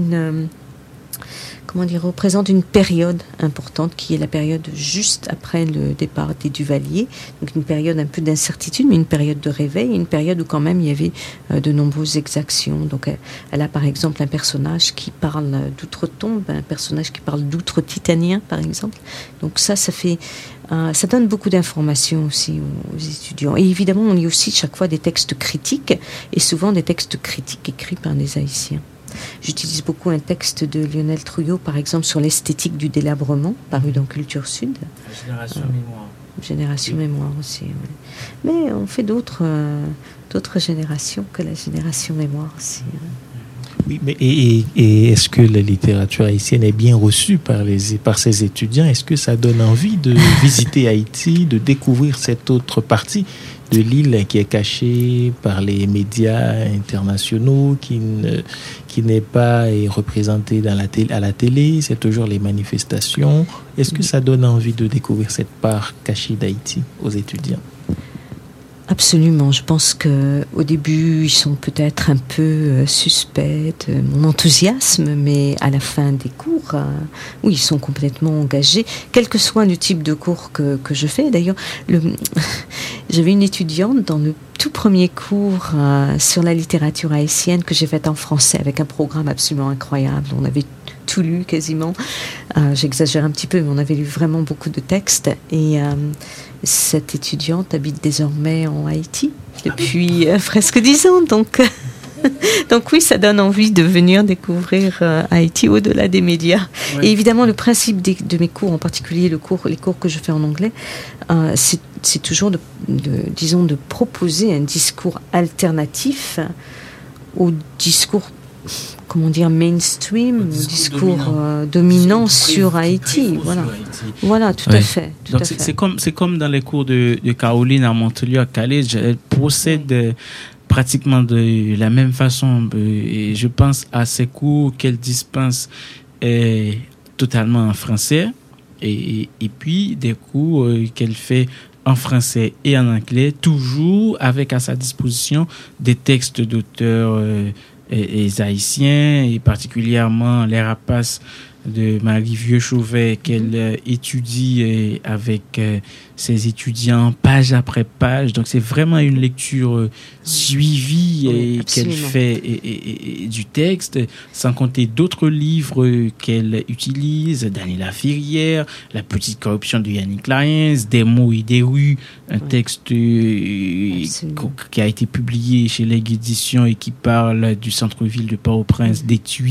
représente une période importante qui est la période juste après le départ des Duvalier. Donc une période un peu d'incertitude, mais une période de réveil, une période où quand même il y avait de nombreuses exactions. Donc elle a par exemple un personnage qui parle d'outre-tombe, un personnage qui parle d'outre-titanien par exemple. Donc ça donne beaucoup d'informations aussi aux étudiants. Et évidemment, on lit aussi chaque fois des textes critiques, et souvent des textes critiques écrits par des Haïtiens. J'utilise beaucoup un texte de Lionel Trouillot, par exemple, sur l'esthétique du délabrement, paru dans Culture Sud. Génération Mémoire. Génération Mémoire aussi, oui. Mais on fait d'autres générations que la Génération Mémoire aussi. Oui, mais et est-ce que la littérature haïtienne est bien reçue par ses étudiants? Est-ce que ça donne envie de visiter Haïti, de découvrir cette autre partie de l'île qui est cachée par les médias internationaux, qui n'est pas représentée à la télé? C'est toujours les manifestations. Est-ce que ça donne envie de découvrir cette part cachée d'Haïti aux étudiants? Absolument. Je pense qu'au début, ils sont peut-être un peu suspects de mon enthousiasme, mais à la fin des cours, oui, ils sont complètement engagés, quel que soit le type de cours que je fais. D'ailleurs, j'avais une étudiante dans le tout premier cours sur la littérature haïtienne que j'ai fait en français, avec un programme absolument incroyable. On avait tout lu quasiment. J'exagère un petit peu, mais on avait lu vraiment beaucoup de textes. Et cette étudiante habite désormais en Haïti depuis presque 10 ans. Donc oui, ça donne envie de venir découvrir Haïti au-delà des médias. Oui. Et évidemment, le principe de mes cours, en particulier les cours que je fais en anglais, c'est toujours de proposer un discours alternatif au discours mainstream, discours dominant sur Haïti. Voilà, tout à fait. Donc c'est comme dans les cours de Caroline à Montpellier College, elle procède pratiquement de la même façon. Et je pense à ces cours qu'elle dispense totalement en français, et puis des cours qu'elle fait en français et en anglais, toujours avec à sa disposition des textes d'auteurs haïtiens, et particulièrement les rapaces de Marie Vieux-Chauvet qu'elle étudie avec ses étudiants page après page. Donc c'est vraiment une lecture suivie qu'elle fait du texte, sans compter d'autres livres qu'elle utilise, Daniela Ferrière, La petite corruption de Yannick Laïens, Des mots et des rues, un texte qui a été publié chez L'Aigle Éditions et qui parle du centre-ville de Port-au-Prince, d'étui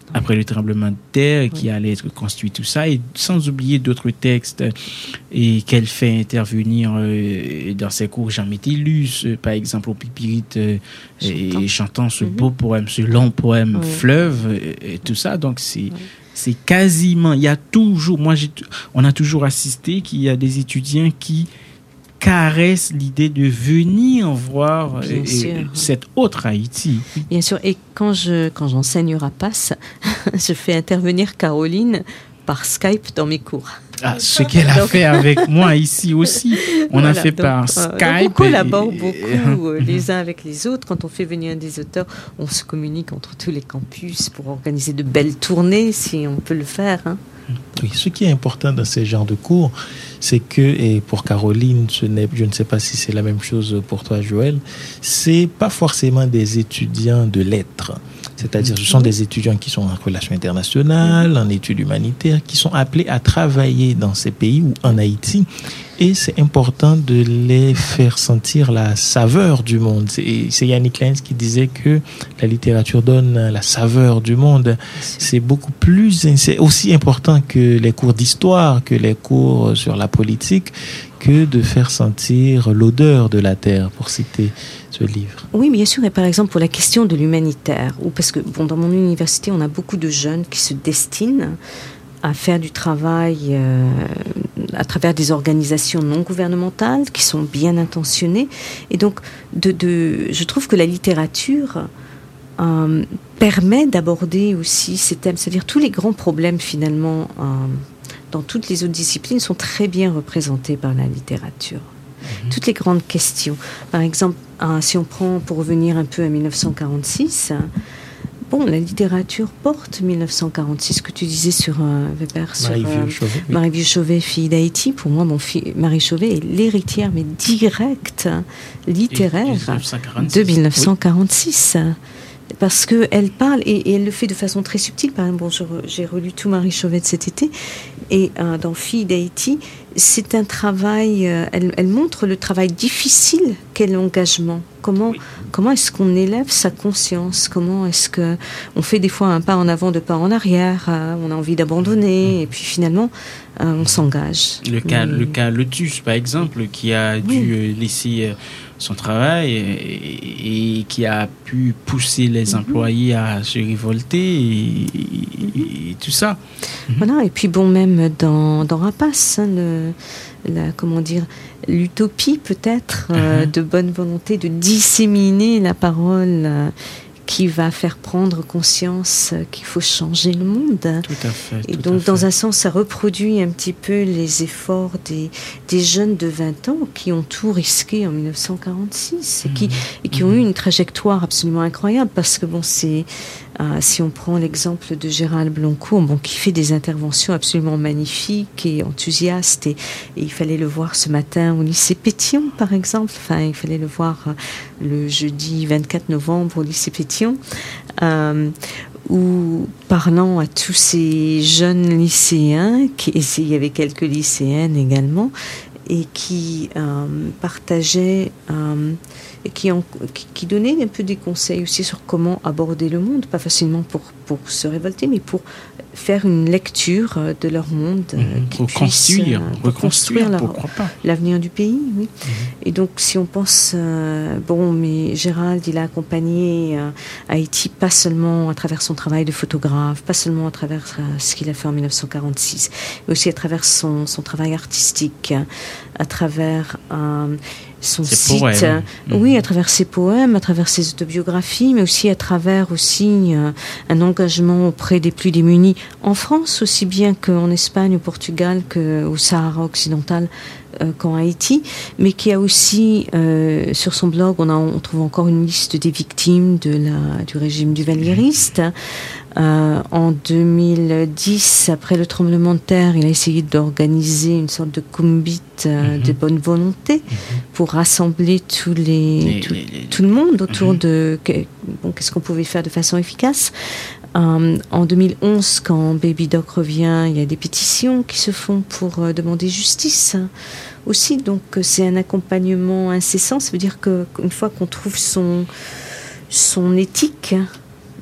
après le tremblement de terre, qui allait être construit, tout ça, et sans oublier d'autres textes et qu'elle fait intervenir dans ses cours Jean Métellus, par exemple, au Pipirite, et chantant ce beau poème, ce long poème Fleuve, et tout ça. Donc c'est quasiment, il y a toujours, on a toujours assisté qu'il y a des étudiants qui caresse l'idée de venir voir cette autre Haïti. Bien sûr, et quand j'enseigne Rapace, je fais intervenir Caroline par Skype dans mes cours. Ce qu'elle a fait avec moi ici aussi. On a fait par Skype. On collabore beaucoup les uns avec les autres. Quand on fait venir des auteurs, on se communique entre tous les campus pour organiser de belles tournées, si on peut le faire. Oui, ce qui est important dans ces genres de cours, c'est que, et pour Caroline, je ne sais pas si c'est la même chose pour toi, Joël, c'est pas forcément des étudiants de lettres. C'est-à-dire, ce sont des étudiants qui sont en relations internationales, en études humanitaires, qui sont appelés à travailler dans ces pays ou en Haïti. Et c'est important de les faire sentir la saveur du monde. C'est Yannick Lenz qui disait que la littérature donne la saveur du monde. C'est c'est aussi important que les cours d'histoire, que les cours sur la politique, que de faire sentir l'odeur de la terre, pour citer ce livre. Oui, bien sûr. Et par exemple, pour la question de l'humanitaire, parce que dans mon université, on a beaucoup de jeunes qui se destinent à faire du travail à travers des organisations non gouvernementales qui sont bien intentionnées. Et donc, je trouve que la littérature permet d'aborder aussi ces thèmes, c'est-à-dire tous les grands problèmes finalement dans toutes les autres disciplines sont très bien représentés par la littérature. Toutes les grandes questions. Par exemple, si on prend, pour revenir un peu à 1946, la littérature porte 1946, que tu disais sur Weber, sur Marie-Vieux Chauvet, fille d'Haïti. Pour moi, Marie Chauvet est l'héritière, mais directe, littéraire de 1946. Oui. Parce qu'elle parle, et elle le fait de façon très subtile. Par exemple, j'ai relu tout Marie Chauvet de cet été, et dans Fille d'Haïti, c'est un travail, elle montre le travail difficile qu'est l'engagement. Comment est-ce qu'on élève sa conscience? Comment est-ce qu'on fait des fois un pas en avant, deux pas en arrière? On a envie d'abandonner, et puis finalement, on s'engage. Le cas Lotus, par exemple, qui a dû laisser son travail et qui a pu pousser les employés à se révolter et tout ça. Voilà, et puis même dans Rapace, l'utopie peut-être de bonne volonté de disséminer la parole qui va faire prendre conscience qu'il faut changer le monde. Tout à fait. Et donc, dans un sens, ça reproduit un petit peu les efforts des jeunes de 20 ans qui ont tout risqué en 1946 et qui ont eu une trajectoire absolument incroyable parce que si on prend l'exemple de Gérald Bloncourt, qui fait des interventions absolument magnifiques et enthousiastes, et il fallait le voir ce matin au lycée Pétion, par exemple. Enfin, il fallait le voir le jeudi 24 novembre au lycée Pétion, où parlant à tous ces jeunes lycéens, et il y avait quelques lycéennes également, et qui partageaient et qui donnaient un peu des conseils aussi sur comment aborder le monde, pas facilement pour se révolter, mais pour faire une lecture de leur monde, reconstruire l'avenir du pays. Oui. Et donc, si on pense, mais Gérald, il a accompagné Haïti pas seulement à travers son travail de photographe, pas seulement à travers ce qu'il a fait en 1946, mais aussi à travers son travail artistique, à travers son site, à travers ses poèmes, à travers ses autobiographies, mais aussi à travers un engagement auprès des plus démunis en France, aussi bien qu'en Espagne, au Portugal, qu'au Sahara occidental, qu'en Haïti, mais qui a aussi, sur son blog, on trouve encore une liste des victimes du régime duvalieriste. En 2010, après le tremblement de terre, il a essayé d'organiser une sorte de kumbit de bonne volonté pour rassembler tout le monde autour de qu'est-ce qu'on pouvait faire de façon efficace. En 2011, quand Baby Doc revient, il y a des pétitions qui se font pour demander justice aussi. Donc c'est un accompagnement incessant. Ça veut dire qu'une fois qu'on trouve son éthique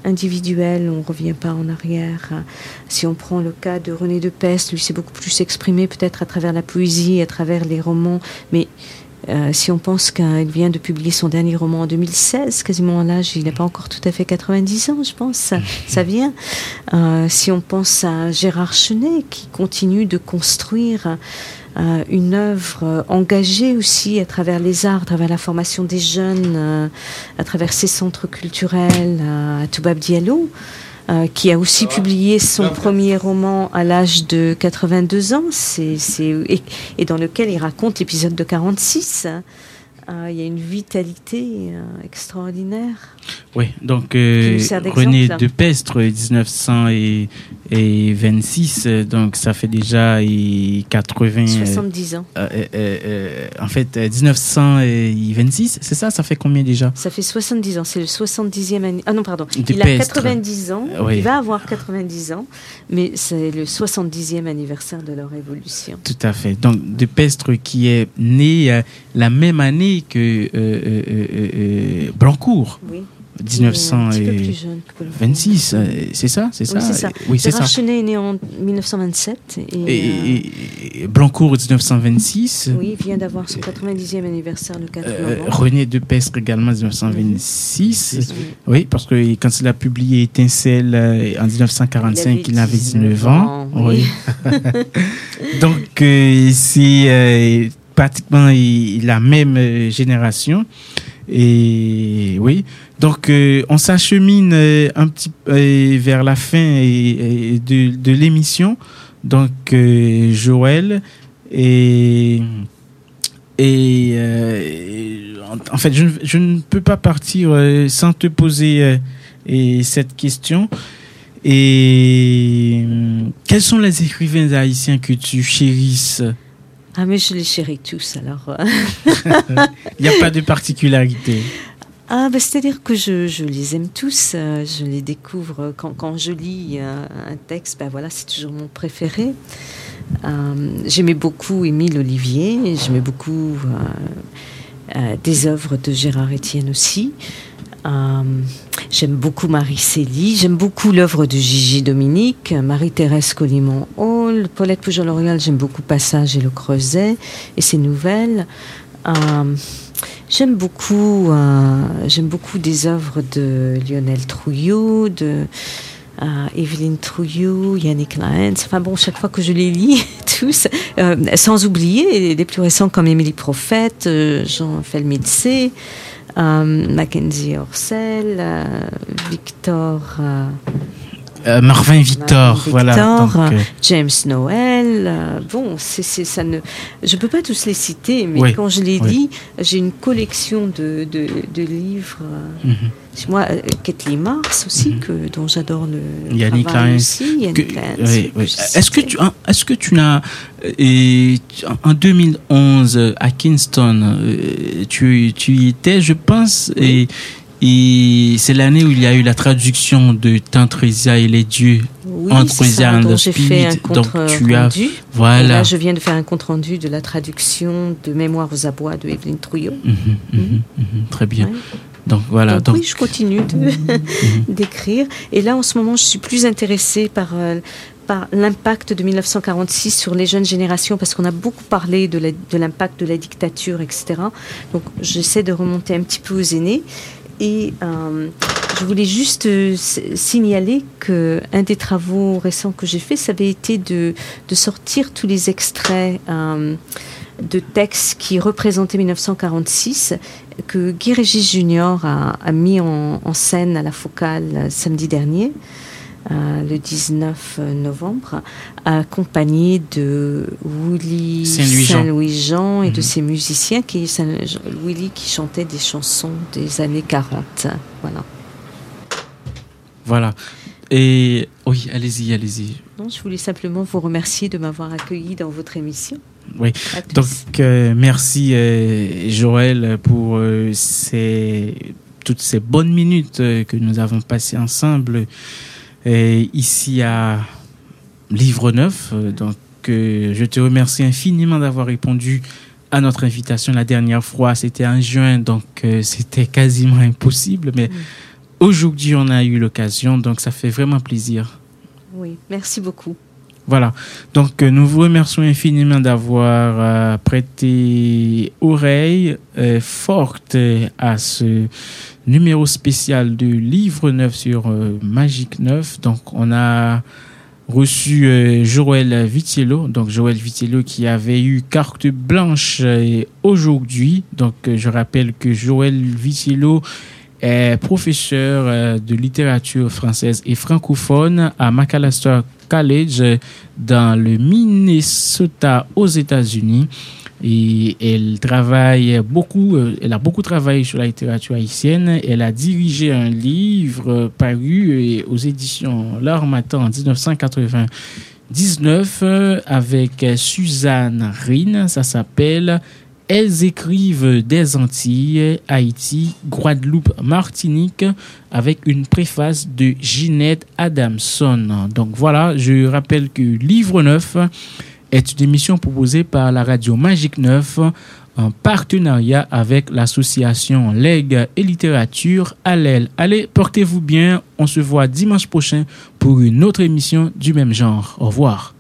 individuelle, on ne revient pas en arrière. Si on prend le cas de René Depestre, lui s'est beaucoup plus exprimé peut-être à travers la poésie, à travers les romans, mais si on pense qu'il vient de publier son dernier roman en 2016, quasiment à l'âge, il n'a pas encore tout à fait 90 ans, je pense, ça vient. Si on pense à Gérard Chenet, qui continue de construire une œuvre engagée aussi à travers les arts, à travers la formation des jeunes, à travers ses centres culturels, à Toubab Diallo, qui a aussi publié son premier roman à l'âge de 82 ans, et dans lequel il raconte l'épisode de 46. Il y a une vitalité extraordinaire. Oui, donc René Depestre, 1926, donc ça fait déjà 70 ans. En fait, 1926, c'est ça? Ça fait combien déjà? Ça fait 70 ans, c'est le 70e année. Ah non, pardon. Depestre. Il a 90 ans, oui. Il va avoir 90 ans, mais c'est le 70e anniversaire de leur évolution. Tout à fait. Donc Depestre qui est né la même année que Blancourt. Oui. 1926, c'est ça? Oui, c'est ça. Oui, c'est Gérard Chenet est né en 1927. Et Blancourt, 1926. Oui, il vient d'avoir son 90e anniversaire le 4 novembre. René Depestre également, 1926. Oui, parce que quand il a publié Étincelle en 1945, il avait 19 ans. Oui. Donc, c'est pratiquement la même génération. Et oui, donc on s'achemine un petit vers la fin de l'émission. Donc Joël en fait je ne peux pas partir sans te poser cette question. Et quels sont les écrivains haïtiens que tu chérisses? Ah, mais je les chéris tous, alors. Il n'y a pas de particularité. Ah, c'est-à-dire que je les aime tous, je les découvre quand je lis un texte, voilà, c'est toujours mon préféré. J'aimais beaucoup Émile Olivier, j'aimais beaucoup des œuvres de Gérard Étienne aussi. J'aime beaucoup Marie Célie, j'aime beaucoup l'œuvre de Gigi Dominique, Marie-Thérèse Collimon-Hall, Paulette Pujol-L'Oréal, j'aime beaucoup Passage et Le Creuset et ses nouvelles. J'aime beaucoup des œuvres de Lionel Trouillot, de Evelyne Trouillot, Yannick Laens. Enfin bon, chaque fois que je les lis tous, sans oublier les plus récents comme Émilie Prophète, Jean Felmitsé, Mackenzie Orsel, Victor... Marvin Victor, voilà. Donc, James Noël. Ça ne. Je peux pas tous les citer, mais quand je les lis, j'ai une collection de livres. Chez moi, Kathleen Mars aussi, dont j'adore le Yannick travail aussi. Yannick Est-ce que tu n'as en 2011 à Kingston, tu y étais, je pense, et c'est l'année où il y a eu la traduction de Tantrésia et les dieux, Tantrésia and the Spirit. Donc tu as voilà. Et là, je viens de faire un compte rendu de la traduction de Mémoires aux abois de Evelyne Trouillot. Très bien. Ouais. Donc voilà. Donc, oui, je continue d'écrire. Et là, en ce moment, je suis plus intéressée par l'impact de 1946 sur les jeunes générations, parce qu'on a beaucoup parlé de l'impact de la dictature, etc. Donc, j'essaie de remonter un petit peu aux aînés. Et je voulais juste signaler qu'un des travaux récents que j'ai fait, ça avait été de sortir tous les extraits de textes qui représentaient 1946, que Guy Régis Junior a mis en scène à la Focale samedi dernier, le 19 novembre, accompagné de Willy Saint-Louis-Jean et de ses musiciens, Willy qui chantait des chansons des années 40. Voilà. Et oui, allez-y. Non, je voulais simplement vous remercier de m'avoir accueilli dans votre émission. Oui, donc merci Joël pour toutes ces bonnes minutes que nous avons passées ensemble ici à Livre Neuf. Donc je te remercie infiniment d'avoir répondu à notre invitation la dernière fois. C'était en juin, donc c'était quasiment impossible, mais aujourd'hui on a eu l'occasion, donc ça fait vraiment plaisir. Oui, merci beaucoup. Voilà, donc nous vous remercions infiniment d'avoir prêté oreille forte à ce numéro spécial de Livre Neuf sur Magique 9. Donc on a reçu Joël Vitiello, donc Joël Vitiello qui avait eu carte blanche aujourd'hui. Donc je rappelle que Joël Vitiello est professeur de littérature française et francophone à Macalester College dans le Minnesota aux États-Unis. Et elle a beaucoup travaillé sur la littérature haïtienne. Elle a dirigé un livre paru aux éditions L'Harmattan en 1999 avec Suzanne Rine. Ça s'appelle Elles écrivent des Antilles, Haïti, Guadeloupe, Martinique, avec une préface de Ginette Adamson. Donc voilà, je rappelle que Livre Neuf est une émission proposée par la radio Magique 9 en partenariat avec l'association Legs et Littérature Allèle. Allez, portez-vous bien. On se voit dimanche prochain pour une autre émission du même genre. Au revoir.